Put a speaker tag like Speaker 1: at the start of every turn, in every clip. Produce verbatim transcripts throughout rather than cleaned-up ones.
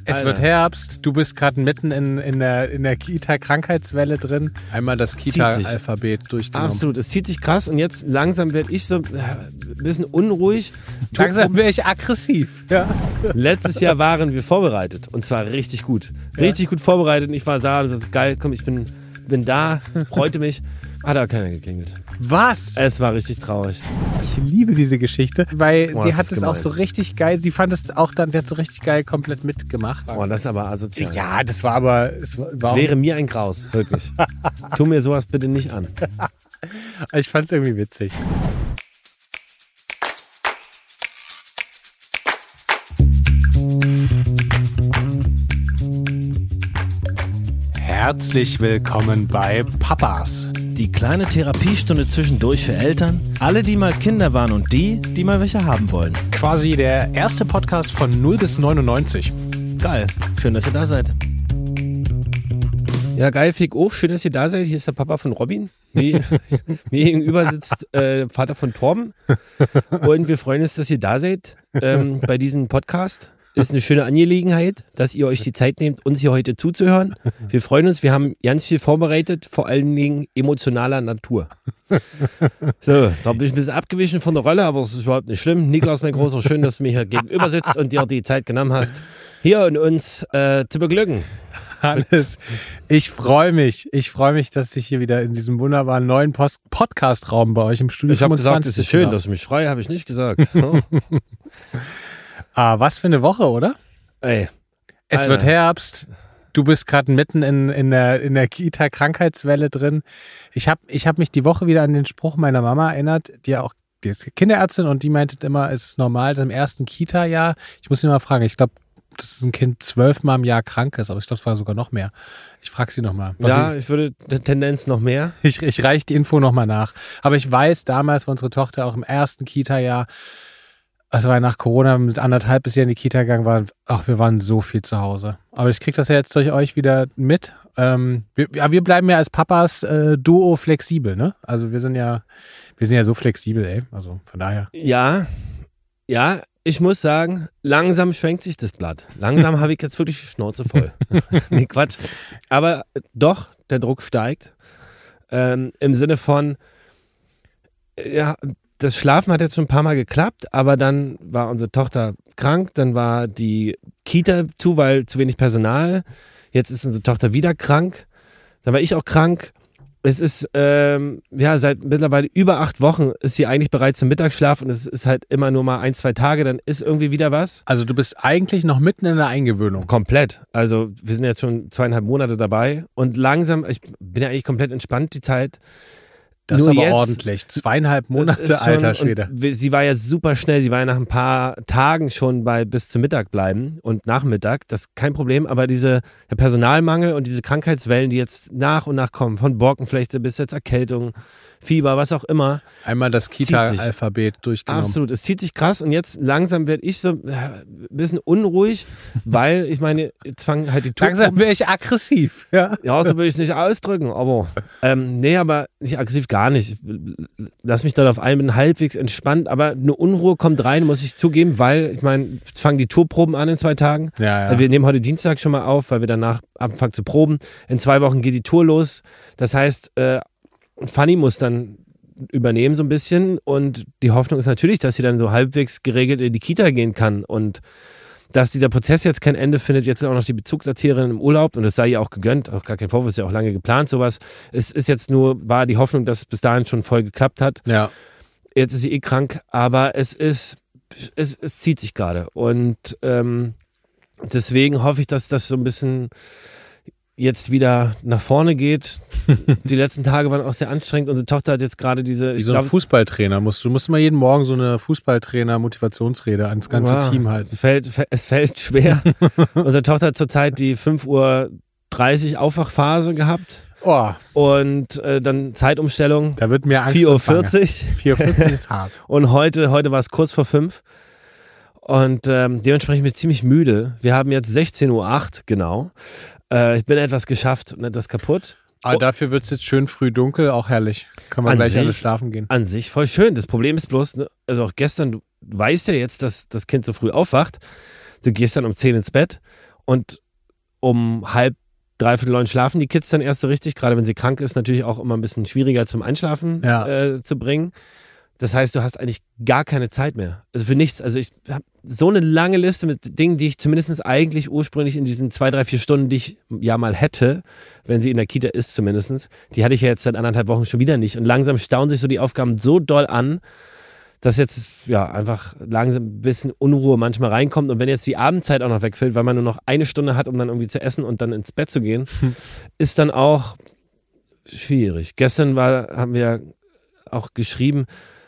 Speaker 1: Es
Speaker 2: Alter.
Speaker 1: wird Herbst, du bist gerade mitten in, in der, in der Kita-Krankheitswelle drin. Einmal das Kita-Alphabet durchgenommen.
Speaker 2: Absolut, es zieht sich krass und jetzt langsam werde ich so äh, ein bisschen unruhig.
Speaker 1: Langsam werde ich aggressiv. Ja.
Speaker 2: Letztes Jahr waren wir vorbereitet und zwar richtig gut. Richtig ja. gut vorbereitet und ich war da und so, geil, komm, ich bin, bin da, freute mich. Hat aber keiner geklingelt.
Speaker 1: Was?
Speaker 2: Es war richtig traurig.
Speaker 1: Ich liebe diese Geschichte, weil
Speaker 2: Boah,
Speaker 1: sie
Speaker 2: das
Speaker 1: hat
Speaker 2: ist
Speaker 1: es
Speaker 2: gemein.
Speaker 1: auch so richtig geil, sie fand es auch dann, die hat so richtig geil komplett mitgemacht.
Speaker 2: Boah, das ist aber asozial.
Speaker 1: Ja, das war aber... Es war,
Speaker 2: Das
Speaker 1: war
Speaker 2: wäre mir ein Graus, wirklich. Tu mir sowas bitte nicht an.
Speaker 1: ich fand es irgendwie witzig. Herzlich willkommen bei Papas.
Speaker 3: Die kleine Therapiestunde zwischendurch für Eltern, alle, die mal Kinder waren und die, die mal welche haben wollen.
Speaker 1: Quasi der erste Podcast von null bis neunundneunzig.
Speaker 3: Geil, schön, dass ihr da seid.
Speaker 2: Ja, geil, Fick auch. Schön, dass ihr da seid. Hier ist der Papa von Robin. Mir, mir gegenüber sitzt äh, Vater von Torben. Und wir freuen uns, dass ihr da seid ähm, bei diesem Podcast. Ist eine schöne Angelegenheit, dass ihr euch die Zeit nehmt, uns hier heute zuzuhören. Wir freuen uns, wir haben ganz viel vorbereitet, vor allen Dingen emotionaler Natur. So, da bin ich ein bisschen abgewichen von der Rolle, aber es ist überhaupt nicht schlimm. Niklas, mein Großer, schön, dass du mir hier gegenüber sitzt und dir die Zeit genommen hast, hier und uns äh, zu beglücken.
Speaker 1: Alles. Ich freue mich. Ich freue mich, dass ich hier wieder in diesem wunderbaren neuen Post- Podcast-Raum bei euch im Studio
Speaker 2: Ich habe gesagt, es ist schön,
Speaker 1: darf.
Speaker 2: dass ich mich frei, habe ich nicht gesagt. Oh.
Speaker 1: Ah, was für eine Woche, oder?
Speaker 2: Ey,
Speaker 1: Es
Speaker 2: Alter.
Speaker 1: wird Herbst. Du bist gerade mitten in, in der, in der Kita-Krankheitswelle drin. Ich habe ich hab mich die Woche wieder an den Spruch meiner Mama erinnert, die ja auch, die ist Kinderärztin und die meinte immer, es ist normal, dass im ersten Kita-Jahr, ich muss sie mal fragen, ich glaube, dass ein Kind zwölfmal im Jahr krank ist, aber ich glaube, es war sogar noch mehr. Ich frage sie nochmal.
Speaker 2: Ja, ich würde der Tendenz noch mehr.
Speaker 1: Ich, ich reiche die Info nochmal nach. Aber ich weiß, damals war unsere Tochter auch im ersten Kita-Jahr, also weil nach Corona mit anderthalb bis Jahr in die Kita gegangen war, ach, wir waren so viel zu Hause. Aber ich kriege das ja jetzt durch euch wieder mit. Ähm, wir, ja, wir bleiben ja als Papas äh, Duo flexibel, ne? Also wir sind ja, wir sind ja so flexibel, ey. Also von daher.
Speaker 2: Ja, ja, ich muss sagen, langsam schwenkt sich das Blatt. Langsam habe ich jetzt wirklich die Schnauze voll. Nee, Quatsch. Aber doch, der Druck steigt. Ähm, Im Sinne von, ja, das Schlafen hat jetzt schon ein paar Mal geklappt, aber dann war unsere Tochter krank, dann war die Kita zu, weil zu wenig Personal. Jetzt ist unsere Tochter wieder krank. Dann war ich auch krank. Es ist, ähm, ja, seit mittlerweile über acht Wochen ist sie eigentlich bereits im Mittagsschlaf und es ist halt immer nur mal ein, zwei Tage, dann ist irgendwie wieder was.
Speaker 1: Also du bist eigentlich noch mitten in der Eingewöhnung.
Speaker 2: Komplett. Also wir sind jetzt schon zweieinhalb Monate dabei und langsam, ich bin ja eigentlich komplett entspannt die Zeit.
Speaker 1: Das
Speaker 2: Nur
Speaker 1: ist aber
Speaker 2: jetzt,
Speaker 1: ordentlich. Zweieinhalb Monate,
Speaker 2: das ist schon-
Speaker 1: alter Schwede.
Speaker 2: und Sie war ja super schnell. Sie war ja nach ein paar Tagen schon bei bis zum Mittag bleiben und Nachmittag. Das ist kein Problem. Aber diese, der Personalmangel und diese Krankheitswellen, die jetzt nach und nach kommen, von Borkenflechte bis jetzt Erkältung, Fieber, was auch immer.
Speaker 1: Einmal das
Speaker 2: zieht sich.
Speaker 1: Kita-Alphabet durchgenommen.
Speaker 2: Absolut. Es zieht sich krass und jetzt langsam werde ich so äh, ein bisschen unruhig, weil ich meine, jetzt fangen halt die
Speaker 1: Langsam wäre ich aggressiv. Ja.
Speaker 2: Ja, so will ich es nicht ausdrücken, aber ähm, nee, aber nicht aggressiv, gar nicht. Lass mich darauf ein, bin halbwegs entspannt, aber eine Unruhe kommt rein, muss ich zugeben, weil, ich meine, jetzt fangen die Tourproben an in zwei Tagen.
Speaker 1: Ja, ja.
Speaker 2: Also wir nehmen heute Dienstag schon mal auf, weil wir danach anfangen zu proben. In zwei Wochen geht die Tour los. Das heißt, äh, Fanny muss dann übernehmen so ein bisschen und die Hoffnung ist natürlich, dass sie dann so halbwegs geregelt in die Kita gehen kann und dass dieser Prozess jetzt kein Ende findet, jetzt auch noch die Bezugserzieherin im Urlaub und das sei ihr auch gegönnt, auch gar kein Vorwurf, ist ja auch lange geplant, sowas. Es ist jetzt nur, war die Hoffnung, dass es bis dahin schon voll geklappt hat.
Speaker 1: Ja.
Speaker 2: Jetzt ist sie eh krank, aber es ist, es, es zieht sich gerade und ähm, deswegen hoffe ich, dass das so ein bisschen jetzt wieder nach vorne geht. Die letzten Tage waren auch sehr anstrengend. Unsere Tochter hat jetzt gerade diese...
Speaker 1: Wie
Speaker 2: ich
Speaker 1: so ein
Speaker 2: glaub,
Speaker 1: Fußballtrainer. Musst, du musst mal jeden Morgen so eine Fußballtrainer-Motivationsrede ans ganze
Speaker 2: wow,
Speaker 1: Team halten.
Speaker 2: Fällt, es fällt schwer. Unsere Tochter hat zurzeit die fünf Uhr dreißig Aufwachphase gehabt
Speaker 1: Oh,
Speaker 2: und äh, dann Zeitumstellung
Speaker 1: da wird mir Angst
Speaker 2: vier Uhr
Speaker 1: und Bange.
Speaker 2: vierzig
Speaker 1: vier Uhr vierzig ist hart.
Speaker 2: und heute, heute war es kurz vor fünf und ähm, dementsprechend bin ich ziemlich müde. Wir haben jetzt sechzehn Uhr acht, genau. Äh, ich bin etwas geschafft und etwas kaputt.
Speaker 1: Aber dafür wird es jetzt schön früh dunkel, auch herrlich. Kann man
Speaker 2: An
Speaker 1: gleich
Speaker 2: sich-
Speaker 1: alle schlafen gehen.
Speaker 2: An sich voll schön. Das Problem ist bloß, ne, also auch gestern, du weißt ja jetzt, dass das Kind so früh aufwacht. Du gehst dann um zehn ins Bett und um halb, dreiviertel neun schlafen die Kids dann erst so richtig, gerade wenn sie krank ist, natürlich auch immer ein bisschen schwieriger zum Einschlafen
Speaker 1: Ja.
Speaker 2: äh, zu bringen. Das heißt, du hast eigentlich gar keine Zeit mehr. Also für nichts. Also ich habe so eine lange Liste mit Dingen, die ich zumindest eigentlich ursprünglich in diesen zwei, drei, vier Stunden, die ich ja mal hätte, wenn sie in der Kita ist zumindest, die hatte ich ja jetzt seit anderthalb Wochen schon wieder nicht. Und langsam stauen sich so die Aufgaben so doll an, dass jetzt ja einfach langsam ein bisschen Unruhe manchmal reinkommt. Und wenn jetzt die Abendzeit auch noch wegfällt, weil man nur noch eine Stunde hat, um dann irgendwie zu essen und dann ins Bett zu gehen, hm. ist dann auch schwierig. Gestern war, haben wir auch geschrieben,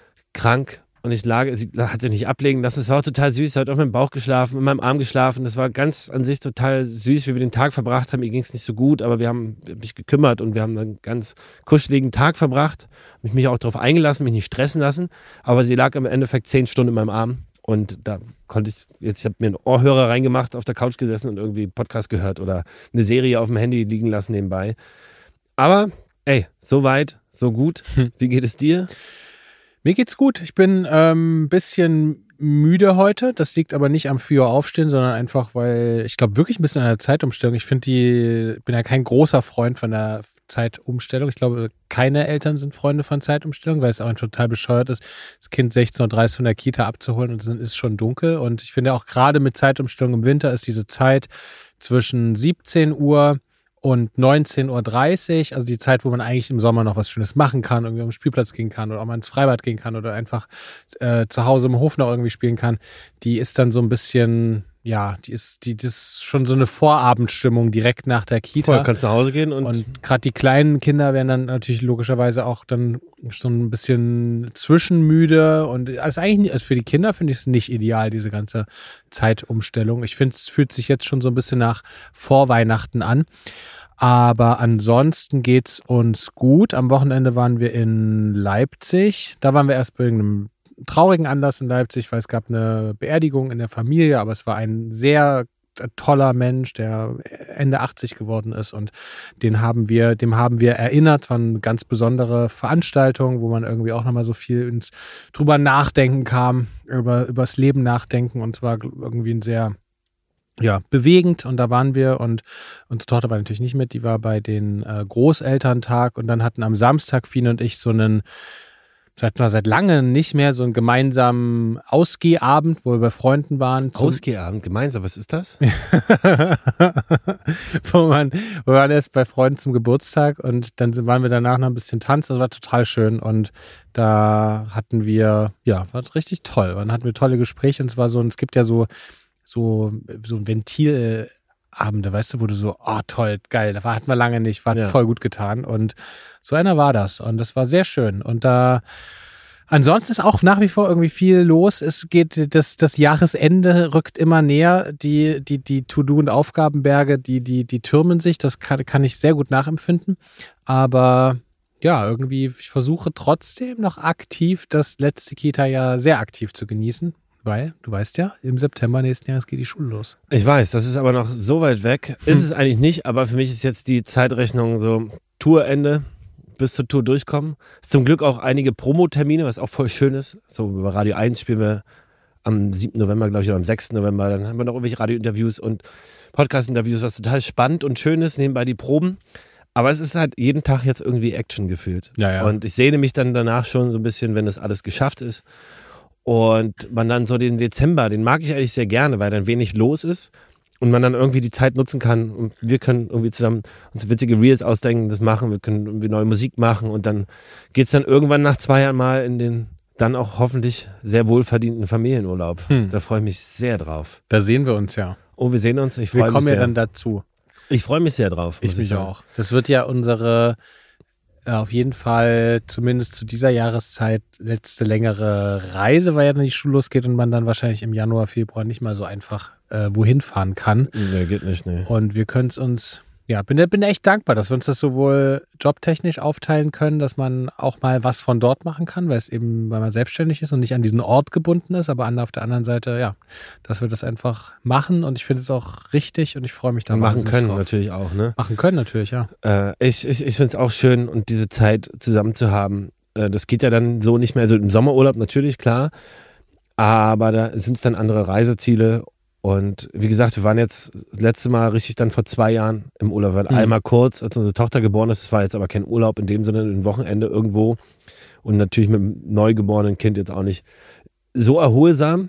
Speaker 2: krank und ich lag, sie hat sich nicht ablegen lassen. Es war auch total süß. Sie hat auf meinem Bauch geschlafen, in meinem Arm geschlafen. Das war ganz an sich total süß, wie wir den Tag verbracht haben. Mir ging es nicht so gut, aber wir haben mich gekümmert und wir haben einen ganz kuscheligen Tag verbracht. Mich mich auch darauf eingelassen, mich nicht stressen lassen. Aber sie lag im Endeffekt zehn Stunden in meinem Arm und da konnte ich jetzt, ich habe mir einen Ohrhörer reingemacht, auf der Couch gesessen und irgendwie Podcast gehört oder eine Serie auf dem Handy liegen lassen nebenbei. Aber ey, so weit, so gut. Wie geht es dir?
Speaker 1: Mir geht's gut. Ich bin ein ähm, bisschen müde heute. Das liegt aber nicht am vier Uhr aufstehen, sondern einfach, weil ich glaube wirklich ein bisschen an der Zeitumstellung. Ich finde die, bin ja kein großer Freund von der Zeitumstellung. Ich glaube, keine Eltern sind Freunde von Zeitumstellung, weil es auch total bescheuert ist, das Kind sechzehn Uhr dreißig von der Kita abzuholen und dann ist es schon dunkel. Und ich finde auch gerade mit Zeitumstellung im Winter ist diese Zeit zwischen siebzehn Uhr und neunzehn Uhr dreißig, also die Zeit, wo man eigentlich im Sommer noch was Schönes machen kann, irgendwie auf den Spielplatz gehen kann oder auch mal ins Freibad gehen kann oder einfach äh, zu Hause im Hof noch irgendwie spielen kann, die ist dann so ein bisschen, ja, die ist, die, das ist schon so eine Vorabendstimmung direkt nach der Kita.
Speaker 2: Voll, kannst nach Hause gehen und...
Speaker 1: Und gerade die kleinen Kinder werden dann natürlich logischerweise auch dann so ein bisschen zwischenmüde und also eigentlich also für die Kinder finde ich es nicht ideal, diese ganze Zeitumstellung. Ich finde, es fühlt sich jetzt schon so ein bisschen nach Vorweihnachten an. Aber ansonsten geht's uns gut. Am Wochenende waren wir in Leipzig. Da waren wir erst bei irgendeinem traurigen Anlass in Leipzig, weil es gab eine Beerdigung in der Familie, aber es war ein sehr toller Mensch, der Ende achtzig geworden ist und den haben wir, dem haben wir erinnert. War eine ganz besondere Veranstaltung, wo man irgendwie auch nochmal so viel ins drüber nachdenken kam, über übers Leben nachdenken und es war irgendwie ein sehr ja, bewegend und da waren wir und unsere Tochter war natürlich nicht mit, die war bei den äh, Großelterntag und dann hatten am Samstag Fien und ich so einen seit, seit langem nicht mehr so einen gemeinsamen Ausgehabend, wo wir bei Freunden waren.
Speaker 2: Ausgehabend, gemeinsam, was ist das?
Speaker 1: wo man, wir waren erst bei Freunden zum Geburtstag und dann sind, waren wir danach noch ein bisschen tanzen, das war total schön und da hatten wir, ja, war richtig toll, dann hatten wir tolle Gespräche und es war so, und es gibt ja so so, so ein Ventilabende, weißt du, wo du so, oh toll, geil, da hatten wir lange nicht, war ja. voll gut getan und so einer war das und das war sehr schön und da ansonsten ist auch nach wie vor irgendwie viel los, es geht, das, das Jahresende rückt immer näher, die, die, die To-Do- und Aufgabenberge, die, die, die türmen sich, das kann, kann ich sehr gut nachempfinden, aber ja, irgendwie, ich versuche trotzdem noch aktiv das letzte Kita-Jahr sehr aktiv zu genießen. Weil, du weißt ja, im September nächsten Jahres geht die Schule los.
Speaker 2: Ich weiß, das ist aber noch so weit weg. Ist hm. es eigentlich nicht, aber für mich ist jetzt die Zeitrechnung so Tourende, bis zur Tour durchkommen. Zum Glück auch einige Promotermine, was auch voll schön ist. So über Radio eins spielen wir am siebten November, glaube ich, oder am sechsten November. Dann haben wir noch irgendwelche Radiointerviews und Podcast-Interviews, was total spannend und schön ist, nebenbei die Proben. Aber es ist halt jeden Tag jetzt irgendwie Action gefühlt.
Speaker 1: Ja, ja.
Speaker 2: Und ich sehne mich dann danach schon so ein bisschen, wenn das alles geschafft ist. Und man dann so den Dezember, den mag ich eigentlich sehr gerne, weil dann wenig los ist und man dann irgendwie die Zeit nutzen kann und wir können irgendwie zusammen uns witzige Reels ausdenken, das machen, wir können irgendwie neue Musik machen und dann geht's dann irgendwann nach zwei Jahren mal in den dann auch hoffentlich sehr wohlverdienten Familienurlaub. Hm. Da freue ich mich sehr drauf.
Speaker 1: Da sehen wir uns ja.
Speaker 2: Oh, wir sehen uns, ich freue mich sehr.
Speaker 1: Wir kommen ja dann dazu.
Speaker 2: Ich freue mich sehr drauf.
Speaker 1: Ich mich auch. Das wird ja unsere auf jeden Fall zumindest zu dieser Jahreszeit letzte längere Reise, weil ja dann die Schule losgeht und man dann wahrscheinlich im Januar, Februar nicht mal so einfach äh, wohin fahren kann.
Speaker 2: Nee, geht nicht, nee.
Speaker 1: Und wir können es uns, ja, bin, bin echt dankbar, dass wir uns das sowohl jobtechnisch aufteilen können, dass man auch mal was von dort machen kann, weil es eben, weil man selbstständig ist und nicht an diesen Ort gebunden ist, aber auf der anderen Seite, ja, dass wir das einfach machen und ich finde es auch richtig und ich freue mich da
Speaker 2: machen können
Speaker 1: drauf.
Speaker 2: natürlich auch, ne?
Speaker 1: Machen können natürlich, ja.
Speaker 2: Äh, ich ich, ich finde es auch schön und diese Zeit zusammen zu haben, äh, das geht ja dann so nicht mehr, also im Sommerurlaub natürlich, klar, aber da sind es dann andere Reiseziele Und wie gesagt, wir waren jetzt das letzte Mal richtig dann vor zwei Jahren im Urlaub. Wir waren
Speaker 1: Mhm.
Speaker 2: einmal kurz, als unsere Tochter geboren ist. Es war jetzt aber kein Urlaub in dem Sinne, ein Wochenende irgendwo. Und natürlich mit einem neugeborenen Kind jetzt auch nicht so erholsam.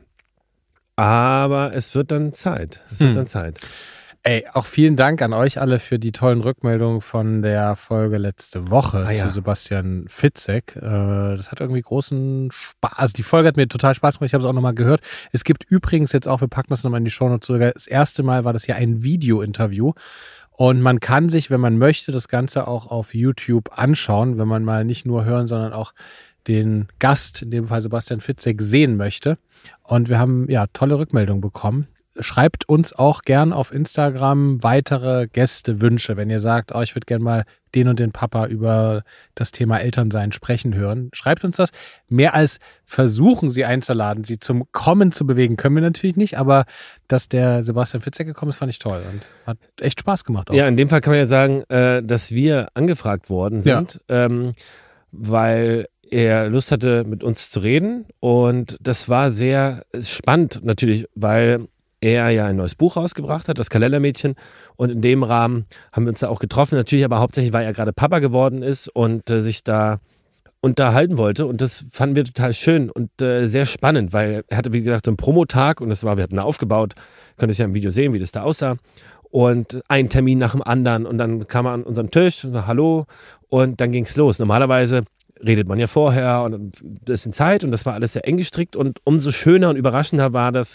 Speaker 2: Aber es wird dann Zeit. Es wird
Speaker 1: Mhm.
Speaker 2: dann Zeit.
Speaker 1: Ey, auch vielen Dank an euch alle für die tollen Rückmeldungen von der Folge letzte Woche
Speaker 2: Ah, ja.
Speaker 1: zu Sebastian Fitzek. Äh, das hat irgendwie großen Spaß. Also die Folge hat mir total Spaß gemacht. Ich habe es auch nochmal gehört. Es gibt übrigens jetzt auch, wir packen das nochmal in die Shownotes sogar, das erste Mal war das ja ein Video-Interview. Und man kann sich, wenn man möchte, das Ganze auch auf YouTube anschauen, wenn man mal nicht nur hören, sondern auch den Gast, in dem Fall Sebastian Fitzek, sehen möchte. Und wir haben ja tolle Rückmeldungen bekommen. Schreibt uns auch gern auf Instagram weitere Gästewünsche, wenn ihr sagt, oh, ich würde gern mal den und den Papa über das Thema Elternsein sprechen hören. Schreibt uns das. Mehr als versuchen, sie einzuladen, sie zum Kommen zu bewegen, können wir natürlich nicht, aber dass der Sebastian Fitzek gekommen ist, fand ich toll und hat echt Spaß gemacht auch.
Speaker 2: Ja, in dem Fall kann man ja sagen, äh, dass wir angefragt worden sind, ähm, weil er Lust hatte, mit uns zu reden. Und das war sehr spannend natürlich, weil er ja ein neues Buch rausgebracht hat, das Kalendermädchen. Und in dem Rahmen haben wir uns da auch getroffen. Natürlich aber hauptsächlich, weil er gerade Papa geworden ist und äh, sich da unterhalten wollte. Und das fanden wir total schön und äh, sehr spannend, weil er hatte, wie gesagt, so einen Promotag und das war, wir hatten da aufgebaut. Könnt ihr ja im Video sehen, wie das da aussah. Und ein Termin nach dem anderen. Und dann kam er an unseren Tisch und hallo. Und dann ging es los. Normalerweise redet man ja vorher und ein bisschen Zeit und das war alles sehr eng gestrickt. Und umso schöner und überraschender war das,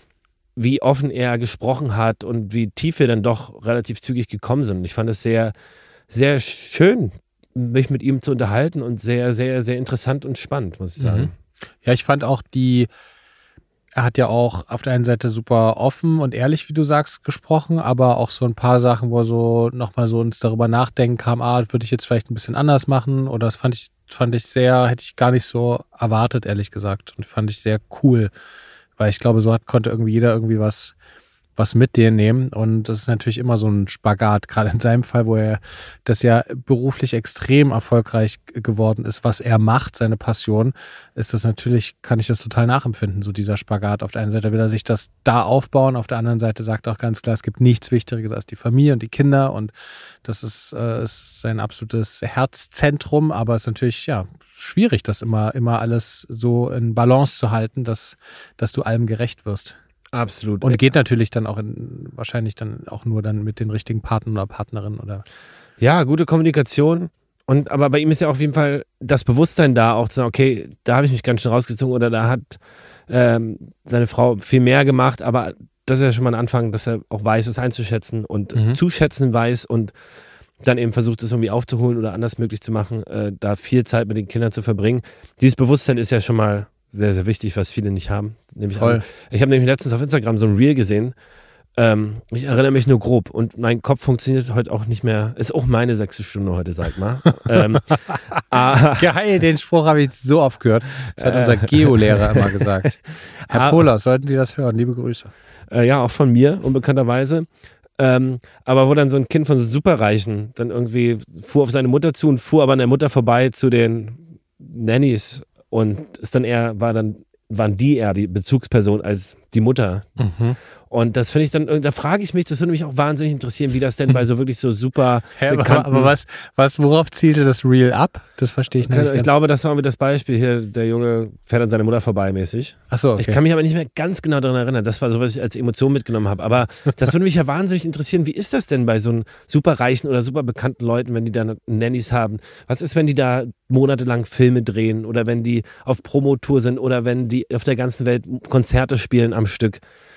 Speaker 2: wie offen er gesprochen hat und wie tief wir dann doch relativ zügig gekommen sind. Und ich fand es sehr, sehr schön, mich mit ihm zu unterhalten und sehr, sehr, sehr interessant und spannend, muss ich sagen.
Speaker 1: Mhm. Ja, ich fand auch die, er hat ja auch auf der einen Seite super offen und ehrlich, wie du sagst, gesprochen, aber auch so ein paar Sachen, wo so nochmal so uns darüber nachdenken kam, ah, würde ich jetzt vielleicht ein bisschen anders machen oder das fand ich, fand ich sehr, hätte ich gar nicht so erwartet, ehrlich gesagt, und fand ich sehr cool. Weil ich glaube, so hat, konnte irgendwie jeder irgendwie was, was mit dir nehmen. Und das ist natürlich immer so ein Spagat, gerade in seinem Fall, wo er das ja beruflich extrem erfolgreich geworden ist, was er macht, seine Passion, ist das natürlich, kann ich das total nachempfinden, so dieser Spagat. Auf der einen Seite will er sich das da aufbauen, auf der anderen Seite sagt er auch ganz klar, es gibt nichts Wichtigeres als die Familie und die Kinder und das ist, äh, ist sein absolutes Herzzentrum, aber es ist natürlich, ja, schwierig, das immer, immer alles so in Balance zu halten, dass, dass du allem gerecht wirst.
Speaker 2: Absolut.
Speaker 1: Und geht natürlich dann auch in, wahrscheinlich dann auch nur dann mit den richtigen Partnern oder Partnerinnen oder.
Speaker 2: Ja, gute Kommunikation. Und aber bei ihm ist ja auf jeden Fall das Bewusstsein da, auch zu sagen, okay, da habe ich mich ganz schön rausgezogen oder da hat ähm, seine Frau viel mehr gemacht, aber das ist ja schon mal ein Anfang, dass er auch weiß, es einzuschätzen und
Speaker 1: Mhm.
Speaker 2: zu schätzen weiß und dann eben versucht, es irgendwie aufzuholen oder anders möglich zu machen, äh, da viel Zeit mit den Kindern zu verbringen. Dieses Bewusstsein ist ja schon mal sehr, sehr wichtig, was viele nicht haben. Nämlich
Speaker 1: Voll.
Speaker 2: an, ich habe nämlich letztens auf Instagram so ein Reel gesehen. Ähm, ich erinnere mich nur grob und mein Kopf funktioniert heute auch nicht mehr. Ist auch meine sechste Stunde heute, sag mal. ähm, ah,
Speaker 1: Geil, den Spruch habe ich jetzt so oft gehört. Das hat
Speaker 2: Äh.
Speaker 1: unser Geo-Lehrer immer gesagt. Herr
Speaker 2: Ah.
Speaker 1: Polas, sollten Sie das hören, liebe Grüße.
Speaker 2: äh, ja, auch von mir, unbekannterweise. Ähm, aber wo dann so ein Kind von so Superreichen dann irgendwie fuhr auf seine Mutter zu und fuhr aber an der Mutter vorbei zu den Nannies und ist dann eher, war dann, waren die eher die Bezugsperson als die Mutter.
Speaker 1: Mhm.
Speaker 2: Und das finde ich dann, da frage ich mich, das würde mich auch wahnsinnig interessieren, wie das denn bei so wirklich so super
Speaker 1: Hä, aber,
Speaker 2: bekannten...
Speaker 1: aber was, was, worauf zielte das Reel ab? Das verstehe ich nicht.
Speaker 2: ich
Speaker 1: ganz.
Speaker 2: glaube, das war mir das Beispiel hier, der Junge fährt an seiner Mutter vorbei mäßig.
Speaker 1: Ach so, okay.
Speaker 2: Ich kann mich aber nicht mehr ganz genau daran erinnern. Das war so, was ich als Emotion mitgenommen habe. Aber das würde mich ja wahnsinnig interessieren. Wie ist das denn bei so super reichen oder super bekannten Leuten, wenn die da Nannies haben? Was ist, wenn die da monatelang Filme drehen oder wenn die auf Promotour sind oder wenn die auf der ganzen Welt Konzerte spielen am Stück?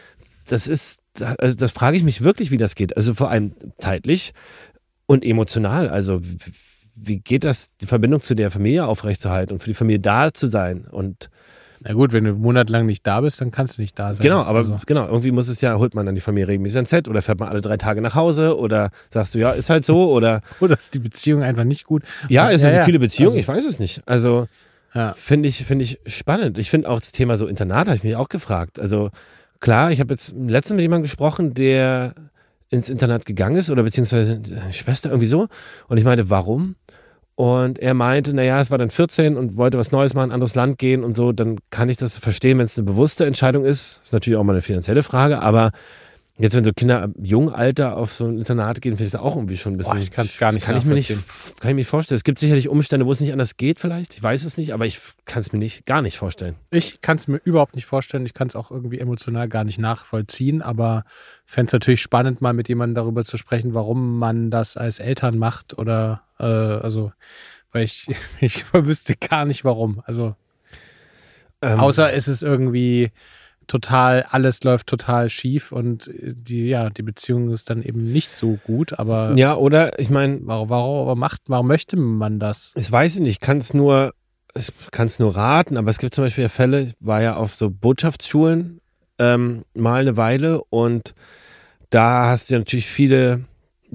Speaker 2: Das ist, also das frage ich mich wirklich, wie das geht. Also vor allem zeitlich und emotional. Also wie geht das, die Verbindung zu der Familie aufrechtzuerhalten und für die Familie da zu sein? Und
Speaker 1: Na gut, wenn du monatelang nicht da bist, dann kannst du nicht da sein.
Speaker 2: genau, aber
Speaker 1: Also,
Speaker 2: genau, irgendwie muss es ja, holt man dann die Familie regelmäßig ins Set oder fährt man alle drei Tage nach Hause oder sagst du, ja, ist halt so oder
Speaker 1: oder ist die Beziehung einfach nicht gut?
Speaker 2: ja,
Speaker 1: Also,
Speaker 2: ist eine
Speaker 1: ja,
Speaker 2: kühle Beziehung,
Speaker 1: also,
Speaker 2: ich weiß es nicht. Also
Speaker 1: ja.
Speaker 2: finde ich, finde ich spannend. Ich finde auch das Thema so Internat, habe ich mich auch gefragt. Also klar, ich habe jetzt letztens mit jemandem gesprochen, der ins Internat gegangen ist oder beziehungsweise seine Schwester irgendwie so und ich meine, warum? Und er meinte, naja, es war dann vierzehn und wollte was Neues machen, anderes Land gehen und so, dann kann ich das verstehen, wenn es eine bewusste Entscheidung ist. Das ist natürlich auch mal eine finanzielle Frage, aber jetzt, wenn so Kinder im jungen Alter auf so ein Internat gehen, finde ich das auch irgendwie schon ein bisschen.
Speaker 1: Boah, ich kann es gar nicht
Speaker 2: kann ich mir nicht,
Speaker 1: nachvollziehen.
Speaker 2: kann ich mir nicht vorstellen. Es gibt sicherlich Umstände, wo es nicht anders geht vielleicht. Ich weiß es nicht, aber ich kann es mir nicht, gar nicht vorstellen.
Speaker 1: Ich kann es mir überhaupt nicht vorstellen. Ich kann es auch irgendwie emotional gar nicht nachvollziehen, aber fände es natürlich spannend, mal mit jemandem darüber zu sprechen, warum man das als Eltern macht oder, äh, also, weil ich, ich wüsste gar nicht warum. Also,
Speaker 2: Ähm,
Speaker 1: außer es ist irgendwie total, alles läuft total schief und die, ja, die Beziehung ist dann eben nicht so gut, aber
Speaker 2: ja, oder ich meine,
Speaker 1: warum, warum macht, warum möchte man das?
Speaker 2: ich weiß nicht, ich kann es nur, ich kann es nur raten, aber es gibt zum Beispiel ja Fälle, ich war ja auf so Botschaftsschulen ähm, mal eine Weile und da hast du ja natürlich viele,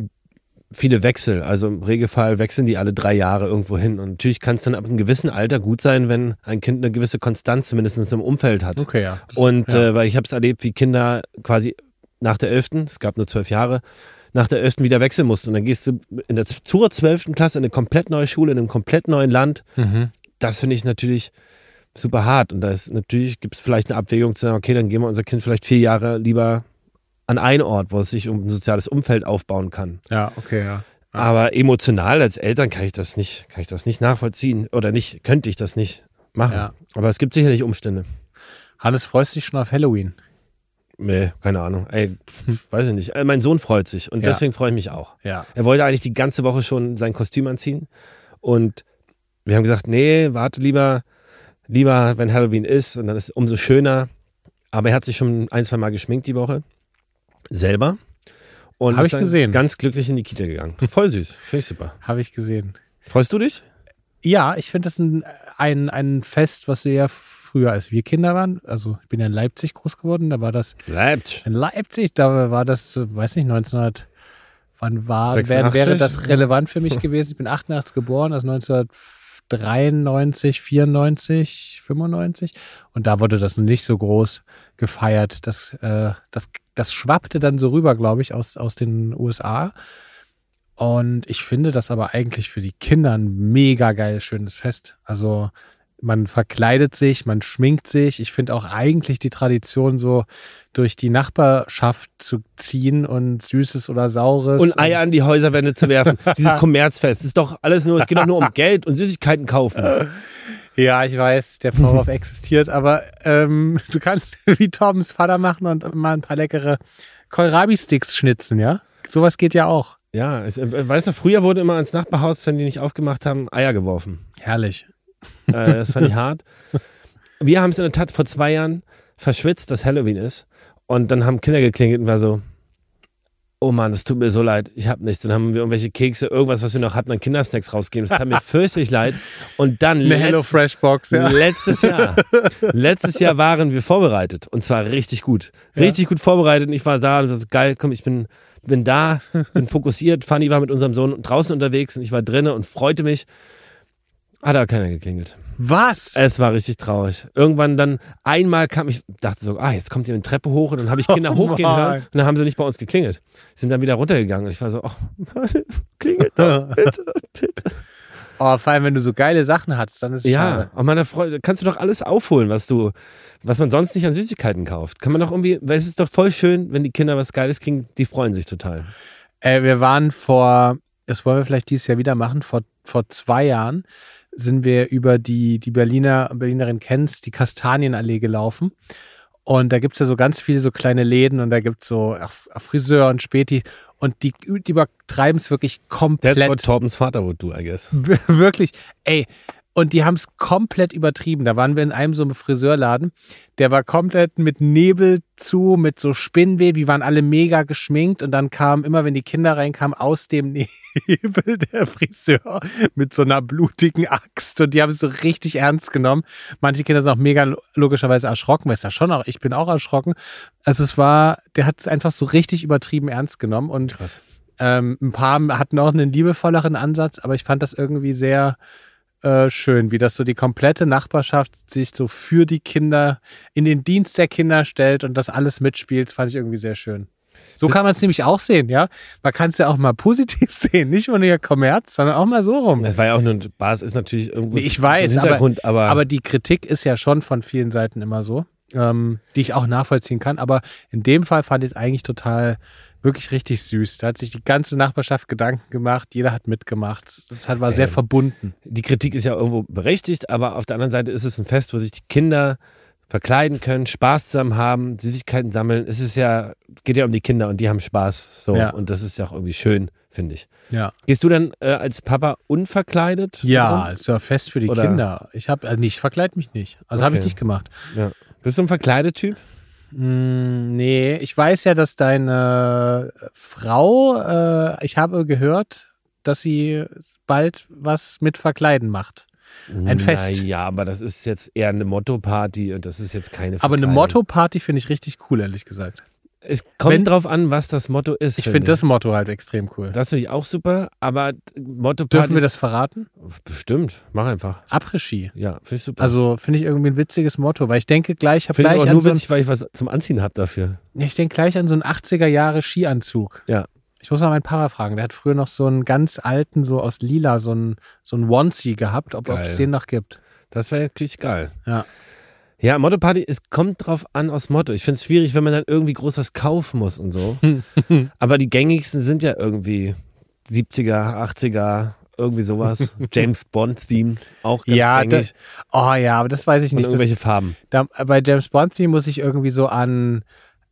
Speaker 2: viele Wechsel. Also im Regelfall wechseln die alle drei Jahre irgendwo hin. Und natürlich kann es dann ab einem gewissen Alter gut sein, wenn ein Kind eine gewisse Konstanz zumindest im Umfeld hat.
Speaker 1: Okay, ja. Das,
Speaker 2: Und
Speaker 1: ja.
Speaker 2: äh, weil ich habe es erlebt, wie Kinder quasi nach der elften, es gab nur zwölf Jahre, nach der elften wieder wechseln mussten. Und dann gehst du in der zur zwölften Klasse in eine komplett neue Schule, in einem komplett neuen Land.
Speaker 1: Mhm.
Speaker 2: Das finde ich natürlich super hart. Und da ist natürlich, gibt es vielleicht eine Abwägung zu sagen, okay, dann gehen wir unser Kind vielleicht vier Jahre lieber an einen Ort, wo es sich um ein soziales Umfeld aufbauen kann.
Speaker 1: Ja, okay, ja. Ja.
Speaker 2: Aber emotional als Eltern kann ich das nicht, kann ich das nicht nachvollziehen oder nicht, könnte ich das nicht machen.
Speaker 1: Ja.
Speaker 2: Aber es gibt sicherlich Umstände.
Speaker 1: Hannes, freust du dich schon auf Halloween?
Speaker 2: Nee, keine Ahnung. Ey, weiß ich nicht. Äh, Mein Sohn freut sich und
Speaker 1: Ja.
Speaker 2: deswegen freue ich mich auch.
Speaker 1: Ja.
Speaker 2: Er wollte eigentlich die ganze Woche schon sein Kostüm anziehen und wir haben gesagt, nee, warte lieber, lieber, wenn Halloween ist und dann ist es umso schöner. Aber er hat sich schon ein, zwei Mal geschminkt die Woche. Selber. Und
Speaker 1: Hab
Speaker 2: ist
Speaker 1: ich
Speaker 2: dann
Speaker 1: gesehen.
Speaker 2: ganz glücklich in die Kita gegangen. Voll süß. Finde ich super.
Speaker 1: Habe ich gesehen.
Speaker 2: Freust du dich?
Speaker 1: Ja, ich finde das ein, ein, ein Fest, was wir ja früher, als wir Kinder waren, also ich bin ja in Leipzig groß geworden, da war das
Speaker 2: Bleibt.
Speaker 1: in Leipzig, da war das, äh, weiß nicht, neunzehnhundert, wann war, wär,
Speaker 2: sechsundachtzig?
Speaker 1: wäre das relevant für mich gewesen? Ich bin achtundachtzig geboren, also neunzehnhundertdreiundneunzig, vierundneunzig, fünfundneunzig und da wurde das noch nicht so groß gefeiert. Das, äh, das, das schwappte dann so rüber, glaube ich, aus, aus den U S A. Und ich finde das aber eigentlich für die Kinder ein mega geil, schönes Fest. Also man verkleidet sich, man schminkt sich. Ich finde auch eigentlich die Tradition, so durch die Nachbarschaft zu ziehen und Süßes oder Saures.
Speaker 2: Und Eier an die Häuserwände zu werfen. Dieses Kommerzfest. Das ist doch alles nur, es geht doch nur um Geld und Süßigkeiten kaufen.
Speaker 1: Ja, ich weiß, der Vorwurf existiert, aber ähm, du kannst wie Toms Vater machen und mal ein paar leckere Kohlrabi-Sticks schnitzen, ja? Sowas geht ja auch.
Speaker 2: Ja, ich, äh, weißt du, früher wurde immer ans Nachbarhaus, wenn die nicht aufgemacht haben, Eier geworfen.
Speaker 1: Herrlich.
Speaker 2: Äh, das fand ich hart. Wir haben es in der Tat vor zwei Jahren verschwitzt, dass Halloween ist. Und dann haben Kinder geklingelt und war so, oh Mann, das tut mir so leid, ich hab nichts. Dann haben wir irgendwelche Kekse, irgendwas, was wir noch hatten, an Kindersnacks rausgegeben. Das tat mir fürchterlich leid. Und dann
Speaker 1: Eine
Speaker 2: letzt,
Speaker 1: HelloFresh-Box, ja.
Speaker 2: letztes Jahr, letztes Jahr waren wir vorbereitet. Und zwar richtig gut. Richtig gut vorbereitet. Und ich war da und war so, geil, komm, ich bin, bin da, bin fokussiert. Fanny war mit unserem Sohn draußen unterwegs und ich war drinnen und freute mich. Hat aber keiner geklingelt.
Speaker 1: Was?
Speaker 2: Es war richtig traurig. Irgendwann dann, einmal kam ich, dachte so, ah, jetzt kommt hier eine Treppe hoch und dann habe ich Kinder
Speaker 1: Oh
Speaker 2: hochgehen
Speaker 1: Mann.
Speaker 2: hören und dann haben sie nicht bei uns geklingelt. Sind dann wieder runtergegangen und ich war so, oh, klingelt doch, bitte, bitte.
Speaker 1: Oh, vor allem, wenn du so geile Sachen hast, dann ist es
Speaker 2: Ja,
Speaker 1: schade.
Speaker 2: und meiner Freude, kannst du doch alles aufholen, was du, was man sonst nicht an Süßigkeiten kauft. Kann man doch irgendwie, weil es ist doch voll schön, wenn die Kinder was Geiles kriegen, die freuen sich total.
Speaker 1: Äh, wir waren vor, das wollen wir vielleicht dieses Jahr wieder machen, vor, vor zwei Jahren sind wir über die, die Berliner, Berlinerin kennst, die Kastanienallee gelaufen. Und da gibt es ja so ganz viele so kleine Läden und da gibt es so ach, Friseur und Späti und die, die übertreiben es wirklich komplett.
Speaker 2: That's what Torbens Vater would do, I guess.
Speaker 1: Wirklich, ey. Und die haben es komplett übertrieben. Da waren wir in einem so einem Friseurladen. Der war komplett mit Nebel zu, mit so Spinnweb. Die waren alle mega geschminkt. Und dann kam immer, wenn die Kinder reinkamen, aus dem Nebel der Friseur mit so einer blutigen Axt. Und die haben es so richtig ernst genommen. Manche Kinder sind auch mega logischerweise erschrocken. Weißt du, schon auch, ich bin auch erschrocken. Also es war, der hat es einfach so richtig übertrieben ernst genommen. Und
Speaker 2: Krass.
Speaker 1: ähm, ein paar hatten auch einen liebevolleren Ansatz. Aber ich fand das irgendwie sehr Äh, schön, wie das so die komplette Nachbarschaft sich so für die Kinder in den Dienst der Kinder stellt und das alles mitspielt, fand ich irgendwie sehr schön. So
Speaker 2: Bist-
Speaker 1: kann man es nämlich auch sehen, ja. Man kann es ja auch mal positiv sehen, nicht nur hier Kommerz, sondern auch mal so rum.
Speaker 2: Das war ja auch nur ein Spaß, ist natürlich irgendwo
Speaker 1: Nee, ich weiß,
Speaker 2: so ein Hintergrund, aber,
Speaker 1: Aber die Kritik ist ja schon von vielen Seiten immer so, ähm, die ich auch nachvollziehen kann. Aber in dem Fall fand ich es eigentlich total, wirklich richtig süß. Da hat sich die ganze Nachbarschaft Gedanken gemacht, jeder hat mitgemacht. Das hat, war sehr
Speaker 2: Ähm,
Speaker 1: verbunden.
Speaker 2: die Kritik ist ja irgendwo berechtigt, aber auf der anderen Seite ist es ein Fest, wo sich die Kinder verkleiden können, Spaß zusammen haben, Süßigkeiten sammeln. Es ist ja, geht ja um die Kinder und die haben Spaß. So.
Speaker 1: Ja.
Speaker 2: Und das ist ja auch irgendwie schön, finde ich.
Speaker 1: Ja,
Speaker 2: Gehst du dann äh, als Papa unverkleidet?
Speaker 1: ja,
Speaker 2: rum?
Speaker 1: ist ja Fest für die
Speaker 2: Oder-
Speaker 1: Kinder. Ich habe, also nicht, verkleid mich nicht. Also habe ich
Speaker 2: Okay.
Speaker 1: nicht gemacht.
Speaker 2: Ja. Bist du ein Verkleidetyp?
Speaker 1: Mm, nee, ich weiß ja, dass deine Frau, äh, ich habe gehört, dass sie bald was mit Verkleiden macht. Ein Fest.
Speaker 2: Ja, aber das ist jetzt eher eine Motto-Party und das ist jetzt keine
Speaker 1: Aber eine
Speaker 2: Verkleidung.
Speaker 1: Motto-Party finde ich richtig cool, ehrlich gesagt.
Speaker 2: Es kommt
Speaker 1: Wenn-
Speaker 2: drauf an, was das Motto ist.
Speaker 1: Ich finde das Motto halt extrem cool.
Speaker 2: Das finde ich auch super, aber Motto-Party.
Speaker 1: Dürfen wir das verraten?
Speaker 2: Bestimmt, mach einfach.
Speaker 1: Après-Ski.
Speaker 2: Ja, finde ich super.
Speaker 1: Also finde ich irgendwie ein witziges Motto, weil ich denke gleich, ich habe
Speaker 2: finde ich
Speaker 1: gleich
Speaker 2: auch
Speaker 1: an
Speaker 2: nur
Speaker 1: so einen,
Speaker 2: witzig, weil ich was zum Anziehen habe dafür.
Speaker 1: ich denke gleich an so einen achtziger Jahre Skianzug.
Speaker 2: Ja.
Speaker 1: Ich muss mal meinen Papa fragen, der hat früher noch so einen ganz alten, so aus lila, so einen, so einen Onesie gehabt, ob, ob
Speaker 2: Geil.
Speaker 1: es den noch gibt.
Speaker 2: Das wäre wirklich geil.
Speaker 1: Ja.
Speaker 2: Ja, Motto-Party, es kommt drauf an aus Motto. Ich finde es schwierig, wenn man dann irgendwie groß was kaufen muss und so. Aber die gängigsten sind ja irgendwie siebziger, achtziger, irgendwie sowas. James Bond-Theme, auch ganz
Speaker 1: Ja,
Speaker 2: gängig.
Speaker 1: Oh ja, aber das weiß ich
Speaker 2: Und
Speaker 1: nicht. Das,
Speaker 2: irgendwelche Farben.
Speaker 1: da, bei James Bond Theme muss ich irgendwie so an,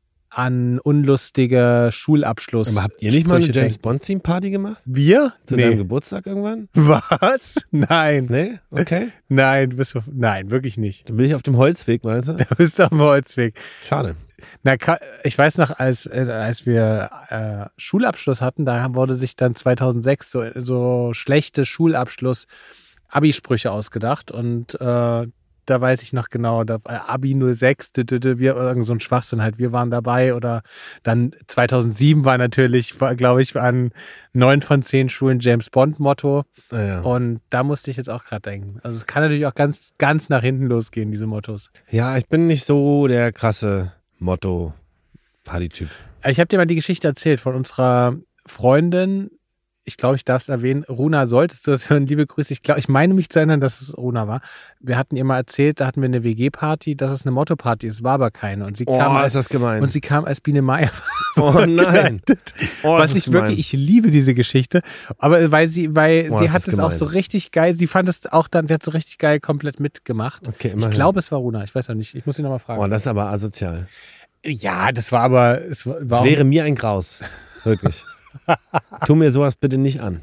Speaker 1: an unlustige Schulabschluss.
Speaker 2: Aber habt ihr nicht mal eine
Speaker 1: Sprüche
Speaker 2: James
Speaker 1: denken.
Speaker 2: Bond-Theme-Party gemacht?
Speaker 1: Wir?
Speaker 2: Zu deinem
Speaker 1: Nee.
Speaker 2: Geburtstag irgendwann?
Speaker 1: Was? Nein.
Speaker 2: Nee? Okay.
Speaker 1: Nein, du bist, nein, wirklich nicht.
Speaker 2: Dann bin ich auf dem Holzweg, meinst du?
Speaker 1: Du bist auf dem Holzweg.
Speaker 2: Schade.
Speaker 1: Na, ka- ich weiß noch, als, äh, als wir äh, Schulabschluss hatten, da wurde sich dann zweitausendsechs so, so schlechte Schulabschluss-Abi-Sprüche ausgedacht und äh, da weiß ich noch genau, da, äh, Abi null sechs, dü, dü, dü, wir, irgend so ein Schwachsinn halt, wir waren dabei oder dann zweitausendsieben war natürlich, glaube ich, an neun von zehn Schulen James Bond Motto
Speaker 2: Ah, ja.
Speaker 1: und da musste ich jetzt auch gerade denken. Also es kann natürlich auch ganz, ganz nach hinten losgehen, diese Mottos.
Speaker 2: ja, ich bin nicht so der krasse Motto-Party-Typ.
Speaker 1: Ich habe dir mal die Geschichte erzählt von unserer Freundin. Ich glaube, ich darf es erwähnen. Runa, solltest du das hören? Liebe Grüße. Ich glaube, ich meine mich zu erinnern, dass es Runa war. Wir hatten ihr mal erzählt, da hatten wir eine W G-Party, dass es eine Motto-Party ist. War aber keine. Und sie
Speaker 2: Oh,
Speaker 1: kam als,
Speaker 2: ist das gemein.
Speaker 1: und sie kam als Biene Meier.
Speaker 2: Oh nein.
Speaker 1: verkleidet.
Speaker 2: Oh,
Speaker 1: Was
Speaker 2: das ist
Speaker 1: ich wirklich,
Speaker 2: gemein.
Speaker 1: ich liebe diese Geschichte. Aber weil sie, weil
Speaker 2: Oh,
Speaker 1: sie
Speaker 2: das
Speaker 1: hat
Speaker 2: ist
Speaker 1: es auch
Speaker 2: gemein.
Speaker 1: so richtig geil. Sie fand es auch dann, sie hat so richtig geil komplett mitgemacht.
Speaker 2: Okay,
Speaker 1: Ich
Speaker 2: immerhin.
Speaker 1: glaube, es war Runa. Ich weiß auch nicht. Ich muss sie nochmal fragen.
Speaker 2: Oh, das ist aber asozial.
Speaker 1: Ja, das war aber, es war, war
Speaker 2: Das
Speaker 1: auch-
Speaker 2: wäre mir ein Graus. Wirklich. Tu mir sowas bitte nicht an.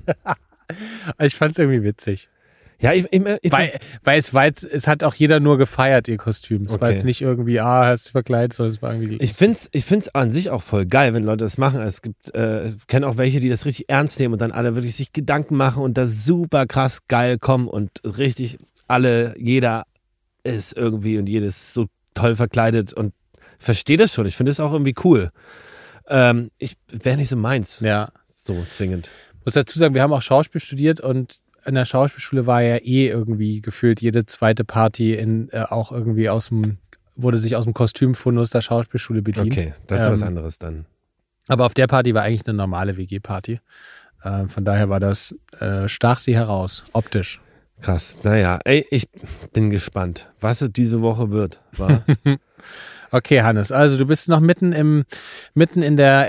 Speaker 1: ich fand es irgendwie witzig.
Speaker 2: Ja, ich, ich, ich
Speaker 1: Weil, weil es war jetzt, es hat auch jeder nur gefeiert, ihr Kostüm. Es war
Speaker 2: Okay.
Speaker 1: jetzt nicht irgendwie, ah, hast du verkleidet, sondern es war irgendwie.
Speaker 2: Ich finde es ich find's an sich auch voll geil, wenn Leute das machen. Es gibt, äh, ich kenne auch welche, die das richtig ernst nehmen und dann alle wirklich sich Gedanken machen und da super krass geil kommen und richtig alle, jeder ist irgendwie und jedes so toll verkleidet und verstehe das schon. Ich finde es auch irgendwie cool. Ähm, ich wäre nicht so meins,
Speaker 1: ja.
Speaker 2: so zwingend.
Speaker 1: Ich muss dazu sagen, wir haben auch Schauspiel studiert und in der Schauspielschule war ja eh irgendwie gefühlt jede zweite Party in, äh, auch irgendwie aus dem, wurde sich aus dem Kostümfundus der Schauspielschule bedient.
Speaker 2: Okay, das ist
Speaker 1: Ähm,
Speaker 2: was anderes dann.
Speaker 1: Aber auf der Party war eigentlich eine normale W G-Party. Äh, von daher war das, äh, stach sie heraus, optisch.
Speaker 2: Krass, naja, ey, ich bin gespannt, was es diese Woche wird. Wa?
Speaker 1: Okay, Hannes, also du bist noch mitten im mitten in der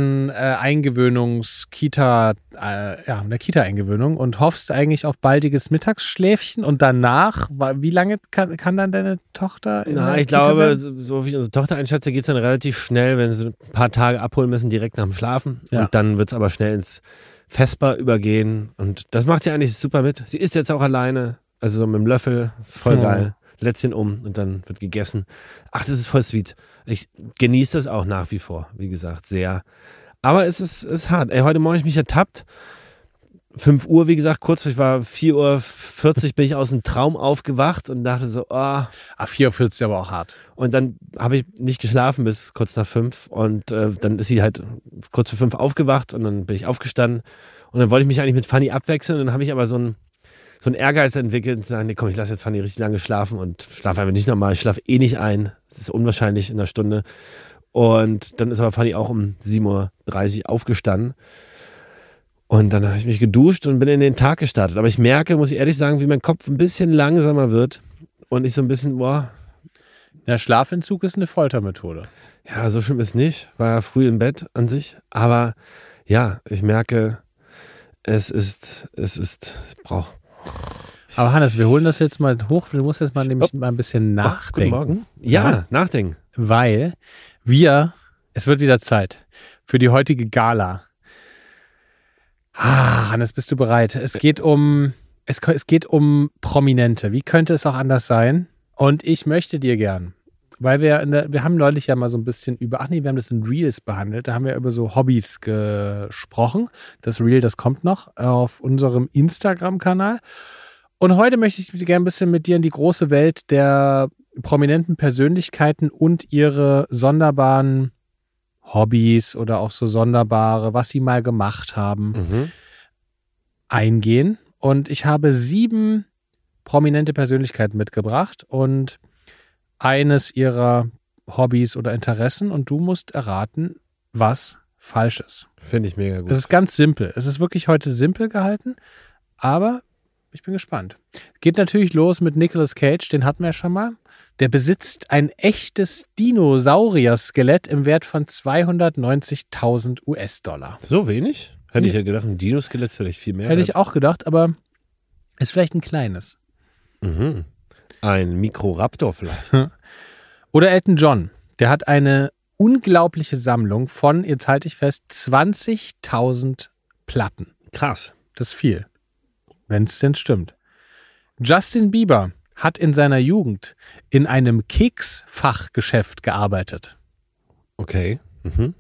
Speaker 1: Eltern-Eingewöhnungs-Kita, äh, ja, in der Kita-Eingewöhnung und hoffst eigentlich auf baldiges Mittagsschläfchen und danach, wa- wie lange kann, kann dann deine Tochter in
Speaker 2: Na,
Speaker 1: der
Speaker 2: ich
Speaker 1: Kita
Speaker 2: glaube,
Speaker 1: bleiben?
Speaker 2: so so wie ich unsere Tochter einschätze, geht es dann relativ schnell, wenn sie ein paar Tage abholen müssen, direkt nach dem Schlafen.
Speaker 1: Ja.
Speaker 2: Und dann wird es aber schnell ins Vesper übergehen. Und das macht sie eigentlich super mit. Sie isst jetzt auch alleine, also so mit dem Löffel, ist voll
Speaker 1: Oh.
Speaker 2: geil. Lätzchen um und dann wird gegessen. Ach, das ist voll sweet. Ich genieße das auch nach wie vor, wie gesagt, sehr. Aber es ist, ist hart. Ey, heute Morgen habe ich mich ertappt. fünf Uhr, wie gesagt, kurz, ich war vier Uhr vierzig, bin ich aus dem Traum aufgewacht und dachte so, ah,
Speaker 1: Ah, vier Uhr vierzig aber auch hart.
Speaker 2: und dann habe ich nicht geschlafen bis kurz nach fünf und äh, dann ist sie halt kurz vor fünf aufgewacht und dann bin ich aufgestanden und dann wollte ich mich eigentlich mit Fanny abwechseln und dann habe ich aber so ein so ein Ehrgeiz entwickelt und sagen, nee, komm, ich lasse jetzt Fanny richtig lange schlafen und schlafe einfach nicht normal, ich schlafe eh nicht ein, es ist unwahrscheinlich in einer Stunde Und dann ist aber Fanny auch um sieben Uhr dreißig aufgestanden. Und dann habe ich mich geduscht und bin in den Tag gestartet. Aber ich merke, muss ich ehrlich sagen, wie mein Kopf ein bisschen langsamer wird. Und ich so ein bisschen, boah.
Speaker 1: Der Schlafentzug ist eine Foltermethode.
Speaker 2: Ja, so schlimm ist nicht. War ja früh im Bett an sich. Aber ja, ich merke, es ist, es ist, ich brauche.
Speaker 1: Aber Hannes, wir holen das jetzt mal hoch. Du musst jetzt mal nämlich
Speaker 2: Oh.
Speaker 1: mal ein bisschen nachdenken.
Speaker 2: Guten Morgen. Ja, ja, nachdenken.
Speaker 1: Weil wir, es wird wieder Zeit für die heutige Gala. Ah, Hannes, bist du bereit? Es geht um, es, es geht um Prominente. Wie könnte es auch anders sein? Und ich möchte dir gern, weil wir, in der, wir haben neulich ja mal so ein bisschen über, ach nee, wir haben das in Reels behandelt, da haben wir über so Hobbys gesprochen. Das Reel, das kommt noch auf unserem Instagram-Kanal. Und heute möchte ich gerne ein bisschen mit dir in die große Welt der prominenten Persönlichkeiten und ihre sonderbaren Hobbys oder auch so sonderbare, was sie mal gemacht haben,
Speaker 2: Mhm.
Speaker 1: eingehen. Und ich habe sieben prominente Persönlichkeiten mitgebracht und eines ihrer Hobbys oder Interessen und du musst erraten, was falsch ist.
Speaker 2: Finde ich mega gut.
Speaker 1: Es ist ganz simpel. Es ist wirklich heute simpel gehalten, aber ich bin gespannt. Geht natürlich los mit Nicolas Cage, den hatten wir ja schon mal. Der besitzt ein echtes Dinosaurier-Skelett im Wert von zweihundertneunzigtausend U S-Dollar.
Speaker 2: So wenig? Hätte ich
Speaker 1: Ja.
Speaker 2: ja gedacht, ein Dino-Skelett ist vielleicht viel mehr.
Speaker 1: Hätte ich auch gedacht, aber ist vielleicht ein kleines.
Speaker 2: Mhm. Ein Mikroraptor vielleicht.
Speaker 1: Oder Elton John. Der hat eine unglaubliche Sammlung von, jetzt halte ich fest, zwanzigtausend Platten.
Speaker 2: Krass.
Speaker 1: Das ist viel, wenn es denn stimmt. Justin Bieber hat in seiner Jugend in einem Keksfachgeschäft gearbeitet.
Speaker 2: Okay. Mhm.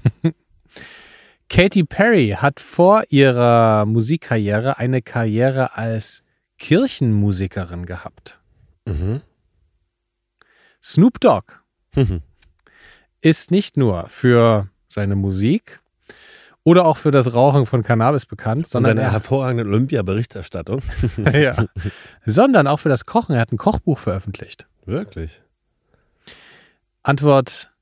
Speaker 1: Katy Perry hat vor ihrer Musikkarriere eine Karriere als Kirchenmusikerin gehabt.
Speaker 2: Mhm.
Speaker 1: Snoop Dogg
Speaker 2: Mhm.
Speaker 1: ist nicht nur für seine Musik oder auch für das Rauchen von Cannabis bekannt,
Speaker 2: Und
Speaker 1: sondern,
Speaker 2: seine
Speaker 1: er,
Speaker 2: hervorragende Olympia-Berichterstattung.
Speaker 1: ja, sondern auch für das Kochen. Er hat ein Kochbuch veröffentlicht.
Speaker 2: Wirklich.
Speaker 1: Antwort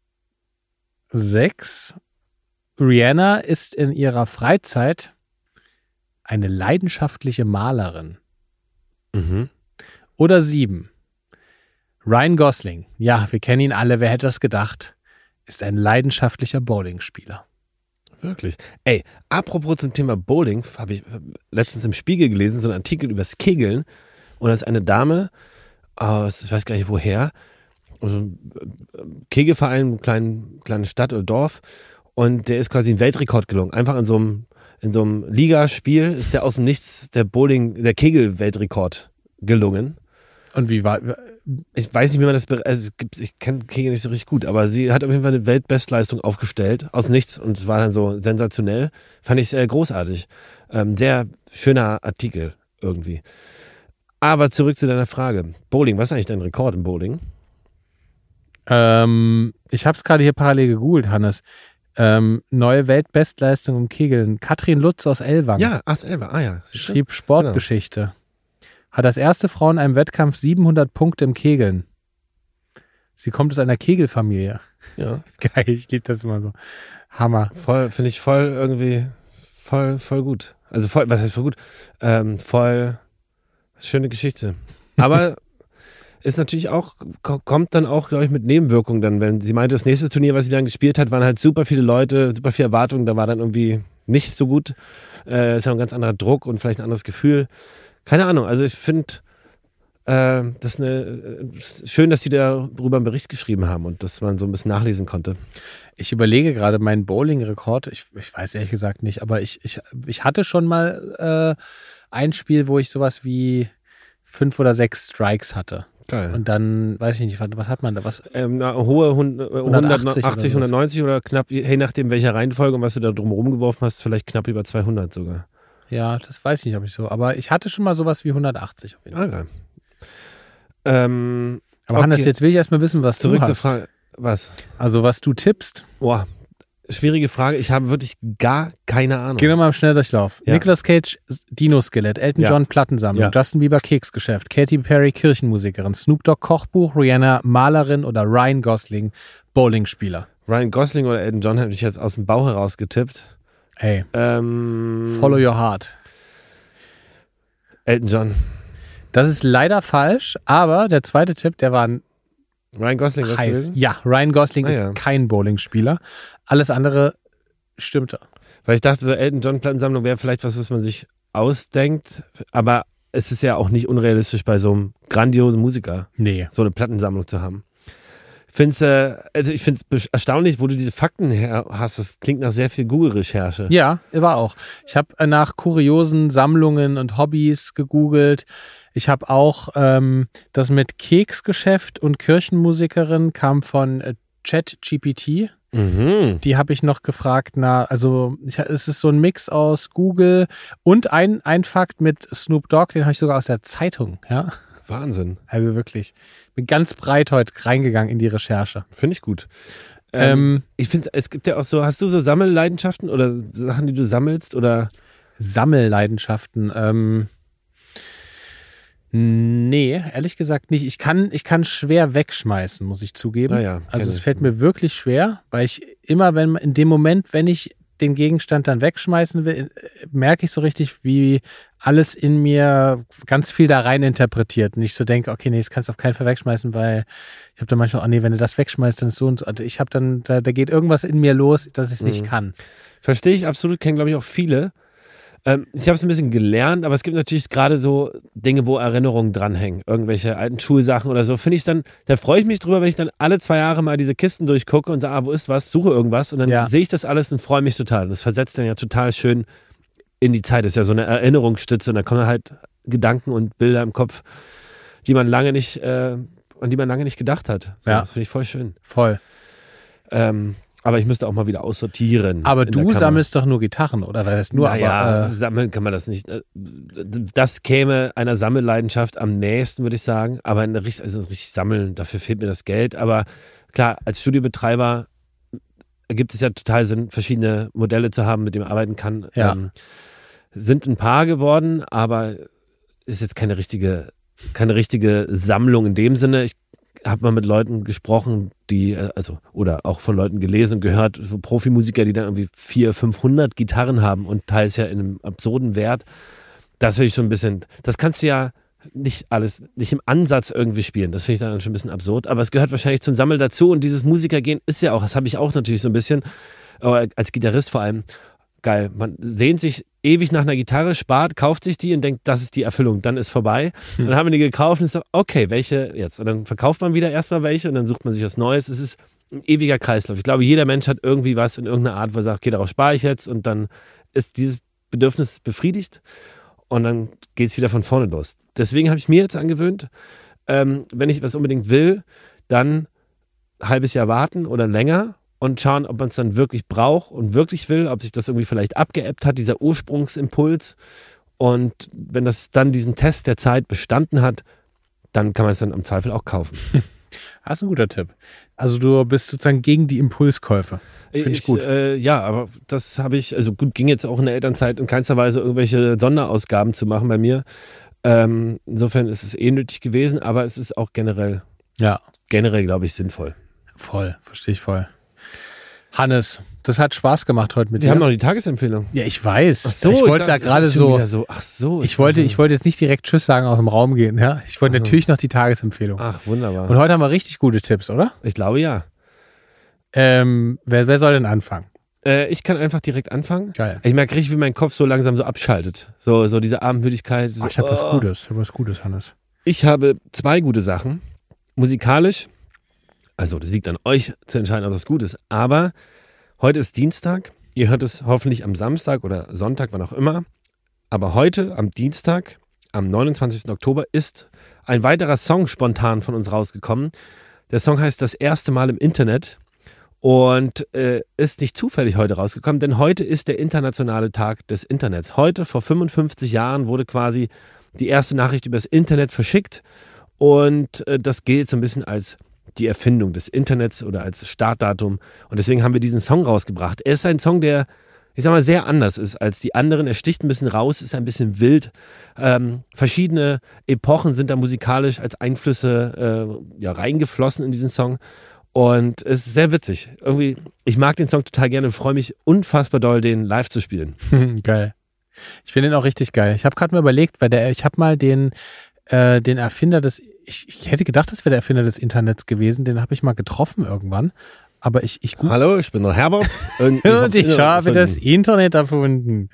Speaker 1: sechs. Rihanna ist in ihrer Freizeit eine leidenschaftliche Malerin.
Speaker 2: Mhm.
Speaker 1: Oder sieben. Ryan Gosling, ja, wir kennen ihn alle, wer hätte das gedacht, ist ein leidenschaftlicher Bowlingspieler.
Speaker 2: Wirklich. Ey, apropos zum Thema Bowling, habe ich letztens im Spiegel gelesen, so einen Artikel übers Kegeln. Und da ist eine Dame aus, ich weiß gar nicht woher, also ein Kegelverein, eine kleine, kleine Stadt oder Dorf. Und der ist quasi ein Weltrekord gelungen. Einfach in so einem, in so einem Ligaspiel ist der aus dem Nichts der Bowling, der Kegel-Weltrekord gelungen.
Speaker 1: Und wie war,
Speaker 2: Ich weiß nicht, wie man das, be- also es gibt- ich kenne Kegel nicht so richtig gut, aber sie hat auf jeden Fall eine Weltbestleistung aufgestellt, aus nichts, und es war dann so sensationell. Fand ich sehr großartig. Ähm, sehr schöner Artikel irgendwie. Aber zurück zu deiner Frage. Bowling, was ist eigentlich dein Rekord im Bowling?
Speaker 1: ähm, ich habe es gerade hier parallel gegoogelt, Hannes. Ähm, neue Weltbestleistung im Kegeln. Katrin Lutz aus Ellwangen
Speaker 2: Ja, ach, selber. Ah ja. siehst du?
Speaker 1: schrieb Sportgeschichte. Hat als erste Frau in einem Wettkampf siebenhundert Punkte im Kegeln. Sie kommt aus einer Kegelfamilie.
Speaker 2: Ja.
Speaker 1: Geil, ich liebe das immer so. Hammer.
Speaker 2: Voll, finde ich voll irgendwie, voll, voll gut. Also voll, was heißt voll gut? Ähm, voll schöne Geschichte. Aber ist natürlich auch, ko- kommt dann auch, glaube ich, mit Nebenwirkungen dann, wenn sie meinte, das nächste Turnier, was sie dann gespielt hat, waren halt super viele Leute, super viele Erwartungen, da war dann irgendwie nicht so gut. Äh, ist ja ein ganz anderer Druck und vielleicht ein anderes Gefühl. Keine Ahnung, also ich finde, äh, das ist eine, äh, schön, dass sie darüber einen Bericht geschrieben haben und dass man so ein bisschen nachlesen konnte.
Speaker 1: Ich überlege gerade meinen Bowling-Rekord. Ich, ich weiß ehrlich gesagt nicht, aber ich, ich, ich hatte schon mal äh, ein Spiel, wo ich sowas wie fünf oder sechs Strikes hatte.
Speaker 2: Geil.
Speaker 1: Und dann, weiß ich nicht, was, was hat man da? Was?
Speaker 2: Ähm, eine hohe Hund- äh,
Speaker 1: hundertachtzig
Speaker 2: hundertachtzig,
Speaker 1: oder
Speaker 2: hundertneunzig oder knapp, je nachdem welcher Reihenfolge und was du da drumherum geworfen hast, vielleicht knapp über zweihundert sogar.
Speaker 1: Ja, das weiß ich nicht, ob ich so. Aber ich hatte schon mal sowas wie hundertachtzig. Auf jeden Fall.
Speaker 2: Okay. Ähm,
Speaker 1: Aber
Speaker 2: okay.
Speaker 1: Hannes, jetzt will ich erstmal wissen, was
Speaker 2: Zurück
Speaker 1: du
Speaker 2: zur
Speaker 1: hast.
Speaker 2: Frage. Was?
Speaker 1: Also was du tippst.
Speaker 2: Boah, schwierige Frage. Ich habe wirklich gar keine Ahnung.
Speaker 1: Gehen wir mal im Schnelldurchlauf.
Speaker 2: Ja.
Speaker 1: Nicolas Cage, Dino-Skelett. Elton
Speaker 2: Ja.
Speaker 1: John, Plattensammlung.
Speaker 2: Ja.
Speaker 1: Justin Bieber, Keksgeschäft. Katy Perry, Kirchenmusikerin. Snoop Dogg, Kochbuch. Rihanna, Malerin. Oder Ryan Gosling, Bowlingspieler.
Speaker 2: Ryan Gosling oder Elton John hätte ich jetzt aus dem Bauch heraus getippt.
Speaker 1: Ey,
Speaker 2: Ähm,
Speaker 1: follow your heart.
Speaker 2: Elton John.
Speaker 1: Das ist leider falsch, aber der zweite Tipp, der war ein
Speaker 2: Ryan Gosling was
Speaker 1: heiß.
Speaker 2: gewesen?
Speaker 1: Ja, Ryan Gosling
Speaker 2: Ah,
Speaker 1: ist
Speaker 2: ja.
Speaker 1: kein Bowlingspieler. Alles andere stimmte.
Speaker 2: Weil ich dachte, so Elton John Plattensammlung wäre vielleicht was, was man sich ausdenkt, aber es ist ja auch nicht unrealistisch bei so einem grandiosen Musiker,
Speaker 1: Nee.
Speaker 2: so eine Plattensammlung zu haben. Find's, äh, also ich finde es erstaunlich, wo du diese Fakten her hast. Das klingt nach sehr viel Google-Recherche.
Speaker 1: Ja, war auch. Ich habe nach kuriosen Sammlungen und Hobbys gegoogelt. Ich habe auch ähm, das mit Keksgeschäft und Kirchenmusikerin kam von äh, ChatGPT.
Speaker 2: Mhm.
Speaker 1: Die habe ich noch gefragt, na, also ich, es ist so ein Mix aus Google und ein, ein Fakt mit Snoop Dogg, den habe ich sogar aus der Zeitung, ja.
Speaker 2: Wahnsinn.
Speaker 1: Also wirklich. Bin ganz breit heute reingegangen in die Recherche.
Speaker 2: Finde ich gut.
Speaker 1: Ähm,
Speaker 2: Ähm, ich finde, es gibt ja auch so, hast du so Sammelleidenschaften oder Sachen, die du sammelst oder?
Speaker 1: Sammelleidenschaften. Ähm, nee, ehrlich gesagt nicht. Ich kann, ich kann schwer wegschmeißen, muss ich zugeben.
Speaker 2: Naja, kenn
Speaker 1: also es
Speaker 2: ich.
Speaker 1: fällt mir wirklich schwer, weil ich immer, wenn in dem Moment, wenn ich den Gegenstand dann wegschmeißen will, merke ich so richtig, wie alles in mir ganz viel da rein interpretiert. Und ich so denke, okay, nee, das kannst du auf keinen Fall wegschmeißen, weil ich habe dann manchmal, oh nee, wenn du das wegschmeißt, dann ist so und so. Also ich habe dann, da, da geht irgendwas in mir los, dass ich es nicht
Speaker 2: Mhm.
Speaker 1: kann.
Speaker 2: Verstehe ich absolut, kennen glaube ich auch viele. Ähm, ich habe es ein bisschen gelernt, aber es gibt natürlich gerade so Dinge, wo Erinnerungen dranhängen. Irgendwelche alten Schulsachen oder so. Finde ich dann, da freue ich mich drüber, wenn ich dann alle zwei Jahre mal diese Kisten durchgucke und sage, ah, wo ist was, suche irgendwas und dann
Speaker 1: Ja.
Speaker 2: sehe ich das alles und freue mich total. Und das versetzt dann ja total schön in die Zeit. Das ist ja so eine Erinnerungsstütze und da kommen halt Gedanken und Bilder im Kopf, die man lange nicht, äh, an die man lange nicht gedacht hat. So,
Speaker 1: Ja.
Speaker 2: Das finde ich voll schön.
Speaker 1: Voll.
Speaker 2: Ähm, aber ich müsste auch mal wieder aussortieren.
Speaker 1: Aber
Speaker 2: in der
Speaker 1: du
Speaker 2: Kammer.
Speaker 1: sammelst doch nur Gitarren, oder? Das heißt nur,
Speaker 2: naja,
Speaker 1: aber, äh,
Speaker 2: sammeln kann man das nicht. Das käme einer Sammelleidenschaft am nächsten, würde ich sagen. Aber eine richtig, also richtig sammeln, dafür fehlt mir das Geld. Aber klar, als Studiobetreiber ergibt es ja total Sinn, verschiedene Modelle zu haben, mit denen man arbeiten kann.
Speaker 1: Ja.
Speaker 2: Ähm, sind ein paar geworden, aber ist jetzt keine richtige, keine richtige Sammlung in dem Sinne. Ich habe mal mit Leuten gesprochen, die, äh, also, oder auch von Leuten gelesen und gehört, so Profimusiker, die dann irgendwie vierhundert, fünfhundert Gitarren haben und teils ja in einem absurden Wert. Das finde ich schon ein bisschen, das kannst du ja nicht alles, nicht im Ansatz irgendwie spielen. Das finde ich dann schon ein bisschen absurd. Aber es gehört wahrscheinlich zum Sammeln dazu und dieses Musikergehen ist ja auch, das habe ich auch natürlich so ein bisschen, aber als Gitarrist vor allem, geil. Man sehnt sich ewig nach einer Gitarre, spart, kauft sich die und denkt, das ist die Erfüllung, dann ist vorbei.
Speaker 1: Hm.
Speaker 2: Dann haben wir die gekauft und ist so, okay, welche jetzt? Und dann verkauft man wieder erstmal welche und dann sucht man sich was Neues. Es ist ein ewiger Kreislauf. Ich glaube, jeder Mensch hat irgendwie was in irgendeiner Art, wo er sagt, okay, darauf spare ich jetzt und dann ist dieses Bedürfnis befriedigt und dann geht es wieder von vorne los. Deswegen habe ich mir jetzt angewöhnt, ähm, wenn ich was unbedingt will, dann ein halbes Jahr warten oder länger und schauen, ob man es dann wirklich braucht und wirklich will, ob sich das irgendwie vielleicht abgeebbt hat, dieser Ursprungsimpuls. Und wenn das dann diesen Test der Zeit bestanden hat, dann kann man es dann im Zweifel auch kaufen.
Speaker 1: das ist ein guter Tipp. Also du bist sozusagen gegen die Impulskäufe. Finde ich, gut.
Speaker 2: Äh, ja, aber das habe ich, also gut, ging jetzt auch in der Elternzeit in keinster Weise irgendwelche Sonderausgaben zu machen bei mir. Ähm, insofern ist es eh nötig gewesen, aber es ist auch generell,
Speaker 1: Ja,
Speaker 2: generell, glaube ich, sinnvoll.
Speaker 1: voll. Verstehe ich voll. Hannes, das hat Spaß gemacht heute mit
Speaker 2: Wir
Speaker 1: dir.
Speaker 2: haben noch die Tagesempfehlung.
Speaker 1: Ja, ich weiß.
Speaker 2: Ach so,
Speaker 1: ich wollte da
Speaker 2: dachte, das
Speaker 1: gerade
Speaker 2: ist schon
Speaker 1: so,
Speaker 2: wieder so. Ach so.
Speaker 1: ich wollte,
Speaker 2: dachte-
Speaker 1: ich wollte jetzt nicht direkt Tschüss sagen aus dem Raum gehen, ja. Ich wollte
Speaker 2: Ach so.
Speaker 1: natürlich noch die Tagesempfehlung.
Speaker 2: Ach, wunderbar.
Speaker 1: Und heute haben wir richtig gute Tipps, oder?
Speaker 2: Ich glaube ja.
Speaker 1: Ähm, wer, wer soll denn anfangen?
Speaker 2: Äh, ich kann einfach direkt anfangen.
Speaker 1: Geil.
Speaker 2: Ich merke richtig, wie mein Kopf so langsam so abschaltet. So, so diese Abendmüdigkeit. So,
Speaker 1: Ach, ich habe was
Speaker 2: oh.
Speaker 1: Gutes. Ich habe was Gutes, Hannes.
Speaker 2: Ich habe zwei gute Sachen. Musikalisch, also das liegt an euch zu entscheiden, ob das gut ist. Aber heute ist Dienstag. Ihr hört es hoffentlich am Samstag oder Sonntag, wann auch immer. Aber heute, am Dienstag, am neunundzwanzigsten Oktober, ist ein weiterer Song spontan von uns rausgekommen. Der Song heißt Das erste Mal im Internet und äh, ist nicht zufällig heute rausgekommen, denn heute ist der internationale Tag des Internets. Heute, vor fünfundfünfzig Jahren, wurde quasi die erste Nachricht übers Internet verschickt und äh, das gilt so ein bisschen als die Erfindung des Internets oder als Startdatum. Und deswegen haben wir diesen Song rausgebracht. Er ist ein Song, der, ich sag mal, sehr anders ist als die anderen. Er sticht ein bisschen raus, ist ein bisschen wild. Ähm, verschiedene Epochen sind da musikalisch als Einflüsse äh, ja, reingeflossen in diesen Song. Und es ist sehr witzig. Irgendwie, ich mag den Song total gerne und freue mich unfassbar doll, den live zu spielen.
Speaker 1: Geil. Ich finde ihn auch richtig geil. Ich habe gerade mal überlegt, weil der, ich habe mal den, äh, den Erfinder des, ich, ich hätte gedacht, das wäre der Erfinder des Internets gewesen. Den habe ich mal getroffen irgendwann. Aber ich, ich
Speaker 2: Hallo, ich bin der Herbert. Und ich,
Speaker 1: und ich habe das Internet erfunden.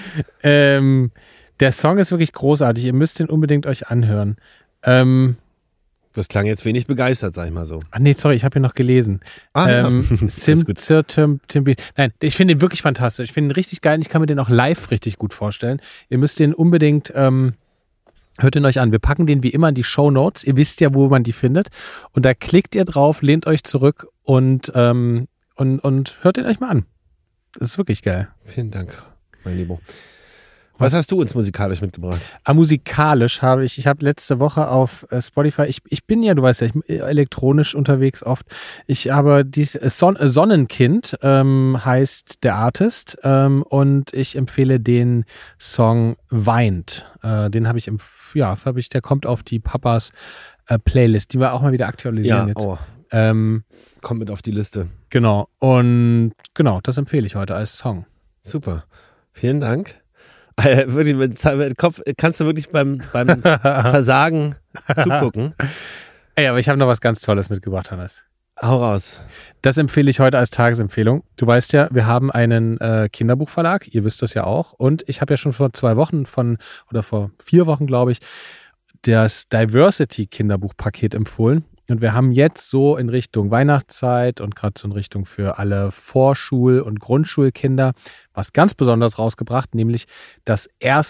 Speaker 1: Ähm, der Song ist wirklich großartig. Ihr müsst ihn unbedingt euch anhören. Ähm,
Speaker 2: Das klang jetzt wenig begeistert, sag ich mal so.
Speaker 1: Ach nee, sorry, ich habe ihn noch gelesen.
Speaker 2: Ah,
Speaker 1: ähm,
Speaker 2: ja.
Speaker 1: Sim, Zir, Tim, Tim, Nein, ich finde ihn wirklich fantastisch. Ich finde ihn richtig geil und ich kann mir den auch live richtig gut vorstellen. Ihr müsst den unbedingt, ähm, hört ihn euch an. Wir packen den wie immer in die Shownotes. Ihr wisst ja, wo man die findet. Und da klickt ihr drauf, lehnt euch zurück und, ähm, und, und hört ihn euch mal an. Das ist wirklich geil.
Speaker 2: Vielen Dank, mein Lieber. Was, Was hast du uns musikalisch mitgebracht?
Speaker 1: Ah, musikalisch habe ich, ich habe letzte Woche auf äh, Spotify, ich, ich bin ja, du weißt ja, ich bin elektronisch unterwegs oft. Ich habe dies äh, Son äh, Sonnenkind ähm, heißt der Artist ähm, und ich empfehle den Song Weint. Äh, den habe ich, im, ja, habe ich, der kommt auf die Papas äh, Playlist, die wir auch mal wieder aktualisieren
Speaker 2: ja,
Speaker 1: jetzt.
Speaker 2: Oh.
Speaker 1: Ähm,
Speaker 2: kommt mit auf die Liste.
Speaker 1: Genau, und genau, das empfehle ich heute als Song.
Speaker 2: Super, vielen Dank. Äh, wirklich, mit Kopf kannst du wirklich beim, beim Versagen zugucken.
Speaker 1: Ey, aber ich habe noch was ganz Tolles mitgebracht, Hannes.
Speaker 2: Hau raus.
Speaker 1: Das empfehle ich heute als Tagesempfehlung. Du weißt ja, wir haben einen äh, Kinderbuchverlag, ihr wisst das ja auch. Und ich habe ja schon vor zwei Wochen von, oder vor vier Wochen, glaube ich, das Diversity-Kinderbuchpaket empfohlen. Und wir haben jetzt so in Richtung Weihnachtszeit und gerade so in Richtung für alle Vorschul- und Grundschulkinder was ganz Besonderes rausgebracht, nämlich das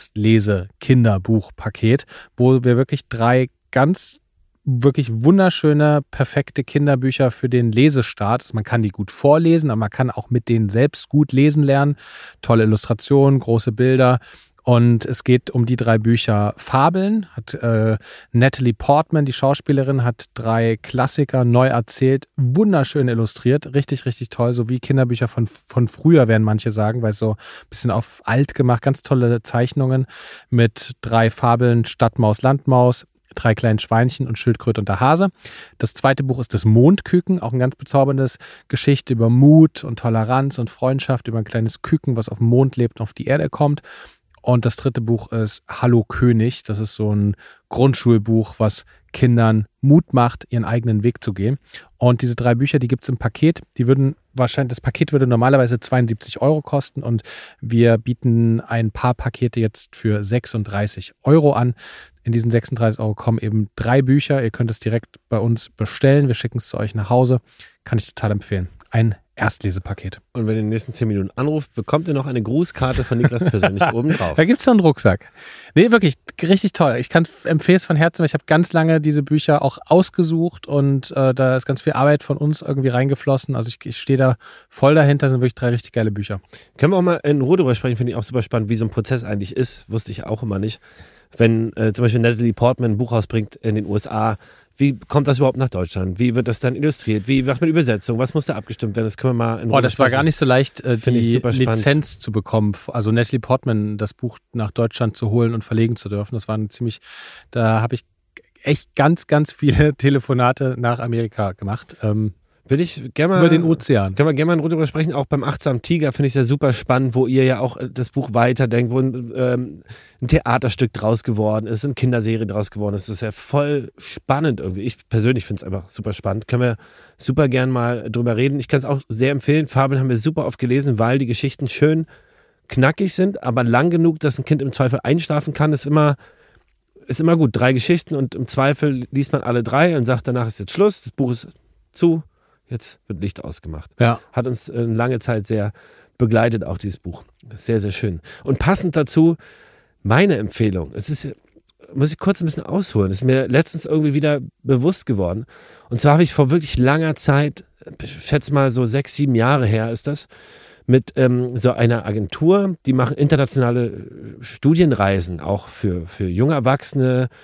Speaker 1: Erstlese-Kinderbuchpaket, wo wir wirklich drei ganz wirklich wunderschöne, perfekte Kinderbücher für den Lesestart. Man kann die gut vorlesen, aber man kann auch mit denen selbst gut lesen lernen. Tolle Illustrationen, große Bilder. Und es geht um die drei Bücher Fabeln, hat äh, Natalie Portman, die Schauspielerin, hat drei Klassiker neu erzählt, wunderschön illustriert, richtig, richtig toll, so wie Kinderbücher von, von früher, werden manche sagen, weil es so ein bisschen auf alt gemacht, ganz tolle Zeichnungen mit drei Fabeln, Stadtmaus, Landmaus, drei kleinen Schweinchen und Schildkröte und der Hase. Das zweite Buch ist das Mondküken, auch ein ganz bezauberndes Geschichte über Mut und Toleranz und Freundschaft, über ein kleines Küken, was auf dem Mond lebt und auf die Erde kommt. Und das dritte Buch ist Hallo König. Das ist so ein Grundschulbuch, was Kindern Mut macht, ihren eigenen Weg zu gehen. Und diese drei Bücher, die gibt es im Paket. Die würden wahrscheinlich, das Paket würde normalerweise zweiundsiebzig Euro kosten und wir bieten ein paar Pakete jetzt für sechsunddreißig Euro an. In diesen sechsunddreißig Euro kommen eben drei Bücher. Ihr könnt es direkt bei uns bestellen. Wir schicken es zu euch nach Hause. Kann ich total empfehlen. Ein Erstlesepaket.
Speaker 2: Und wenn ihr in den nächsten zehn Minuten anruft, bekommt ihr noch eine Grußkarte von Niklas persönlich oben drauf.
Speaker 1: Da gibt es noch einen Rucksack. Nee, wirklich, richtig toll. Ich kann empfehle es von Herzen, weil ich habe ganz lange diese Bücher auch ausgesucht und äh, da ist ganz viel Arbeit von uns irgendwie reingeflossen. Also ich, ich stehe da voll dahinter, das sind wirklich drei richtig geile Bücher.
Speaker 2: Können wir auch mal in Ruhe drüber sprechen, finde ich auch super spannend, wie so ein Prozess eigentlich ist. Wusste ich auch immer nicht. Wenn äh, zum Beispiel Natalie Portman ein Buch rausbringt in den U S A, wie kommt das überhaupt nach Deutschland? Wie wird das dann illustriert? Wie macht man Übersetzung? Was muss da abgestimmt werden? Das können wir mal in Ruhe
Speaker 1: Oh, das war gar nicht so leicht, äh, die Lizenz zu bekommen. Also Natalie Portman, das Buch nach Deutschland zu holen und verlegen zu dürfen. Das war ein ziemlich, da habe ich echt ganz, ganz viele Telefonate nach Amerika gemacht. Ähm,
Speaker 2: Will ich gerne mal,
Speaker 1: über den Ozean.
Speaker 2: Können wir gerne mal drüber sprechen. Auch beim Achtsamen Tiger finde ich es ja super spannend, wo ihr ja auch das Buch weiterdenkt, wo ein, ähm, ein Theaterstück draus geworden ist, eine Kinderserie draus geworden ist. Das ist ja voll spannend irgendwie. Ich persönlich finde es einfach super spannend. Können wir super gern mal drüber reden. Ich kann es auch sehr empfehlen. Fabeln haben wir super oft gelesen, weil die Geschichten schön knackig sind, aber lang genug, dass ein Kind im Zweifel einschlafen kann. Ist immer, ist immer gut. Drei Geschichten und im Zweifel liest man alle drei und sagt, danach ist jetzt Schluss. Das Buch ist zu. Jetzt wird Licht ausgemacht.
Speaker 1: Ja.
Speaker 2: Hat uns äh, lange Zeit sehr begleitet, auch dieses Buch. Sehr, sehr schön. Und passend dazu meine Empfehlung. Es ist, muss ich kurz ein bisschen ausholen, ist mir letztens irgendwie wieder bewusst geworden. Und zwar habe ich vor wirklich langer Zeit, ich schätze mal so sechs, sieben Jahre her ist das, mit ähm, so einer Agentur, die machen internationale Studienreisen, auch für, für junge Erwachsene,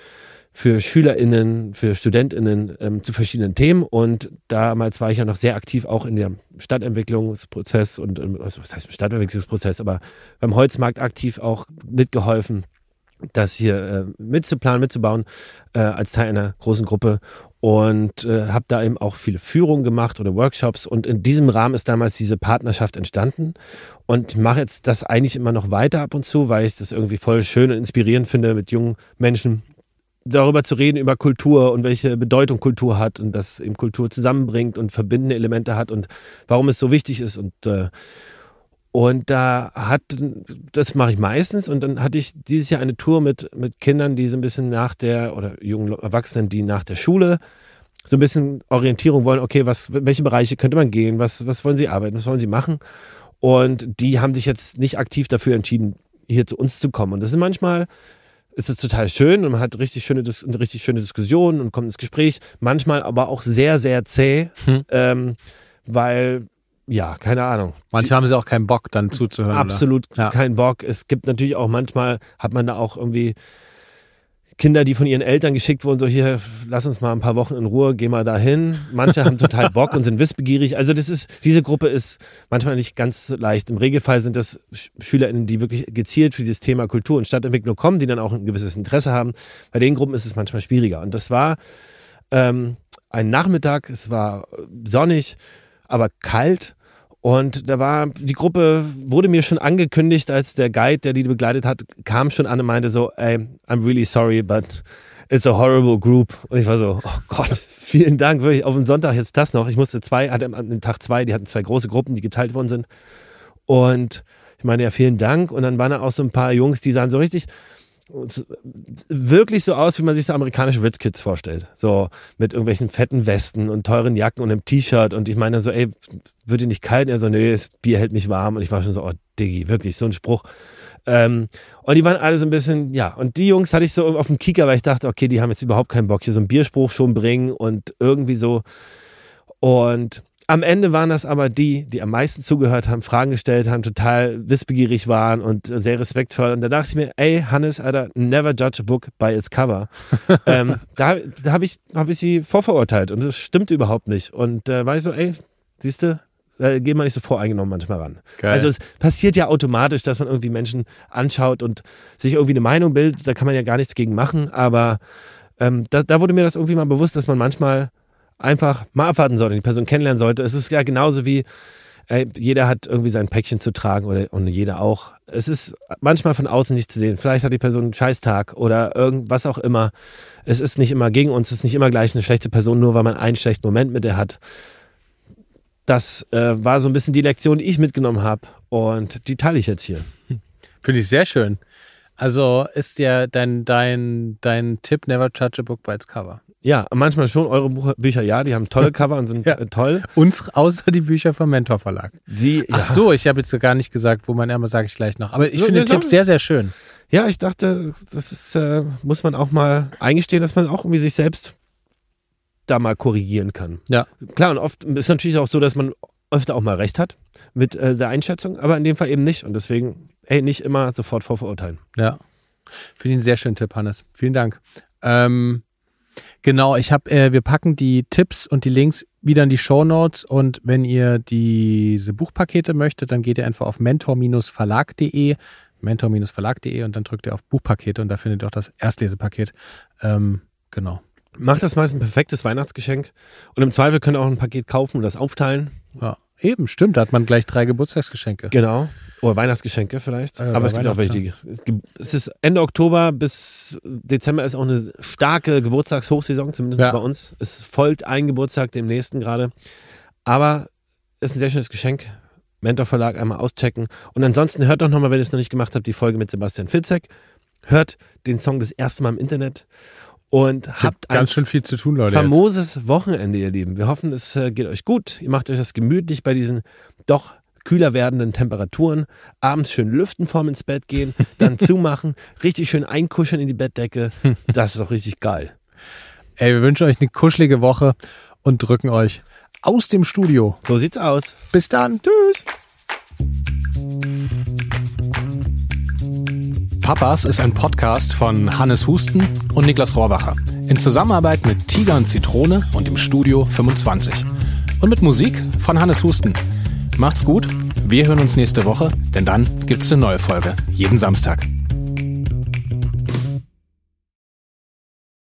Speaker 2: für SchülerInnen, für StudentInnen ähm, zu verschiedenen Themen. Und damals war ich ja noch sehr aktiv auch in dem Stadtentwicklungsprozess und, also was heißt Stadtentwicklungsprozess, aber beim Holzmarkt aktiv auch mitgeholfen, das hier äh, mitzuplanen, mitzubauen, äh, als Teil einer großen Gruppe. Und äh, habe da eben auch viele Führungen gemacht oder Workshops. Und in diesem Rahmen ist damals diese Partnerschaft entstanden. Und ich mache jetzt das eigentlich immer noch weiter ab und zu, weil ich das irgendwie voll schön und inspirierend finde, mit jungen Menschen darüber zu reden, über Kultur und welche Bedeutung Kultur hat und dass eben Kultur zusammenbringt und verbindende Elemente hat und warum es so wichtig ist. Und, äh, und da hat, das mache ich meistens. Und dann hatte ich dieses Jahr eine Tour mit, mit Kindern, die so ein bisschen nach der, oder jungen Erwachsenen, die nach der Schule so ein bisschen Orientierung wollen. Okay, was, welche Bereiche könnte man gehen? Was, was wollen sie arbeiten? Was wollen sie machen? Und die haben sich jetzt nicht aktiv dafür entschieden, hier zu uns zu kommen. Und das sind manchmal, ist es total schön und man hat richtig schöne, eine richtig schöne Diskussion und kommt ins Gespräch. Manchmal aber auch sehr, sehr zäh, hm. ähm, weil, ja, keine Ahnung.
Speaker 1: Manchmal haben sie auch keinen Bock, dann zuzuhören.
Speaker 2: Absolut
Speaker 1: ja.
Speaker 2: keinen Bock. Es gibt natürlich auch manchmal, hat man da auch irgendwie Kinder, die von ihren Eltern geschickt wurden, so hier, lass uns mal ein paar Wochen in Ruhe, geh mal dahin. Manche haben total Bock und sind wissbegierig. Also das ist, diese Gruppe ist manchmal nicht ganz leicht. Im Regelfall sind das SchülerInnen, die wirklich gezielt für dieses Thema Kultur und Stadtentwicklung kommen, die dann auch ein gewisses Interesse haben. Bei den Gruppen ist es manchmal schwieriger. Und das war ähm, ein Nachmittag, es war sonnig, aber kalt. Und da war, die Gruppe wurde mir schon angekündigt, als der Guide, der die begleitet hat, kam schon an und meinte so, ey, I'm really sorry, but it's a horrible group. Und ich war so, oh Gott, vielen Dank, wirklich auf den Sonntag jetzt das noch. Ich musste zwei, hatte am am Tag zwei, die hatten zwei große Gruppen, die geteilt worden sind. Und ich meine, ja, vielen Dank. Und dann waren da auch so ein paar Jungs, die sahen so richtig, wirklich so aus, wie man sich so amerikanische Rich Kids vorstellt. So mit irgendwelchen fetten Westen und teuren Jacken und einem T-Shirt. Und ich meine so, ey, wird dir nicht kalt? Und er so, nee, das Bier hält mich warm. Und ich war schon so, oh Diggi, wirklich, so ein Spruch. Ähm, und die waren alle so ein bisschen, ja, und die Jungs hatte ich so auf dem Kieker, weil ich dachte, okay, die haben jetzt überhaupt keinen Bock, hier so einen Bierspruch schon bringen und irgendwie so. Und am Ende waren das aber die, die am meisten zugehört haben, Fragen gestellt haben, total wissbegierig waren und sehr respektvoll. Und da dachte ich mir, ey, Hannes, Alter, never judge a book by its cover. ähm, da da habe ich, hab ich sie vorverurteilt und das stimmt überhaupt nicht. Und da äh, war ich so, ey, siehst du, da geht man nicht so voreingenommen manchmal ran. Geil. Also es passiert ja automatisch, dass man irgendwie Menschen anschaut und sich irgendwie eine Meinung bildet. Da kann man ja gar nichts gegen machen. Aber ähm, da, da wurde mir das irgendwie mal bewusst, dass man manchmal einfach mal abwarten sollte, die Person kennenlernen sollte. Es ist ja genauso wie, ey, jeder hat irgendwie sein Päckchen zu tragen oder und jeder auch. Es ist manchmal von außen nicht zu sehen. Vielleicht hat die Person einen Scheißtag oder irgendwas auch immer. Es ist nicht immer gegen uns, es ist nicht immer gleich eine schlechte Person, nur weil man einen schlechten Moment mit der hat. Das äh, war so ein bisschen die Lektion, die ich mitgenommen habe und die teile ich jetzt hier.
Speaker 1: Finde ich sehr schön. Also ist ja dein, dein, dein Tipp, never judge a book by its cover.
Speaker 2: Ja, manchmal schon. Eure Buch, Bücher, ja, die haben tolle Cover und sind ja. äh, toll.
Speaker 1: Uns, außer die Bücher vom Mentor Verlag.
Speaker 2: Sie, ja.
Speaker 1: Ach so, ich habe jetzt so gar nicht gesagt, wo man immer, sage ich gleich noch. Aber ich so, finde den Tipp sehr, sehr schön.
Speaker 2: Ja, ich dachte, das ist, äh, muss man auch mal eingestehen, dass man auch irgendwie sich selbst da mal korrigieren kann. Ja. Klar, und oft ist natürlich auch so, dass man öfter auch mal recht hat mit äh, der Einschätzung, aber in dem Fall eben nicht. Und deswegen, ey, nicht immer sofort vorverurteilen.
Speaker 1: Ja. Finde ich einen sehr schönen Tipp, Hannes. Vielen Dank. Ähm, Genau, ich habe, äh, wir packen die Tipps und die Links wieder in die Shownotes und wenn ihr diese Buchpakete möchtet, dann geht ihr einfach auf mentor Verlag punkt de, mentor Verlag punkt de und dann drückt ihr auf Buchpakete und da findet ihr auch das Erstlesepaket. Ähm, genau.
Speaker 2: Macht das meist ein perfektes Weihnachtsgeschenk und im Zweifel könnt ihr auch ein Paket kaufen und das aufteilen.
Speaker 1: Ja, eben, stimmt, da hat man gleich drei Geburtstagsgeschenke.
Speaker 2: Genau. Oder Weihnachtsgeschenke vielleicht. Äh, Aber es gibt auch welche. Es ist Ende Oktober bis Dezember ist auch eine starke Geburtstagshochsaison, zumindest ja. bei uns. Es folgt ein Geburtstag dem nächsten gerade. Aber es ist ein sehr schönes Geschenk. Mentor Verlag einmal auschecken. Und ansonsten hört doch nochmal, wenn ihr es noch nicht gemacht habt, die Folge mit Sebastian Fitzek. Hört den Song das erste Mal im Internet. Und habt
Speaker 1: ganz schön viel zu tun, Leute.
Speaker 2: Famoses jetzt. Wochenende, ihr Lieben. Wir hoffen, es geht euch gut. Ihr macht euch das gemütlich bei diesen doch kühler werdenden Temperaturen, abends schön lüften, vorm ins Bett gehen, dann zumachen, richtig schön einkuscheln in die Bettdecke. Das ist auch richtig geil.
Speaker 1: Ey, wir wünschen euch eine kuschelige Woche und drücken euch aus dem Studio.
Speaker 2: So sieht's aus.
Speaker 1: Bis dann. Tschüss.
Speaker 4: Papas ist ein Podcast von Hannes Husten und Niklas Rohrbacher. In Zusammenarbeit mit Tiger und Zitrone und dem Studio fünfundzwanzig. Und mit Musik von Hannes Husten. Macht's gut, wir hören uns nächste Woche, denn dann gibt's eine neue Folge. Jeden Samstag.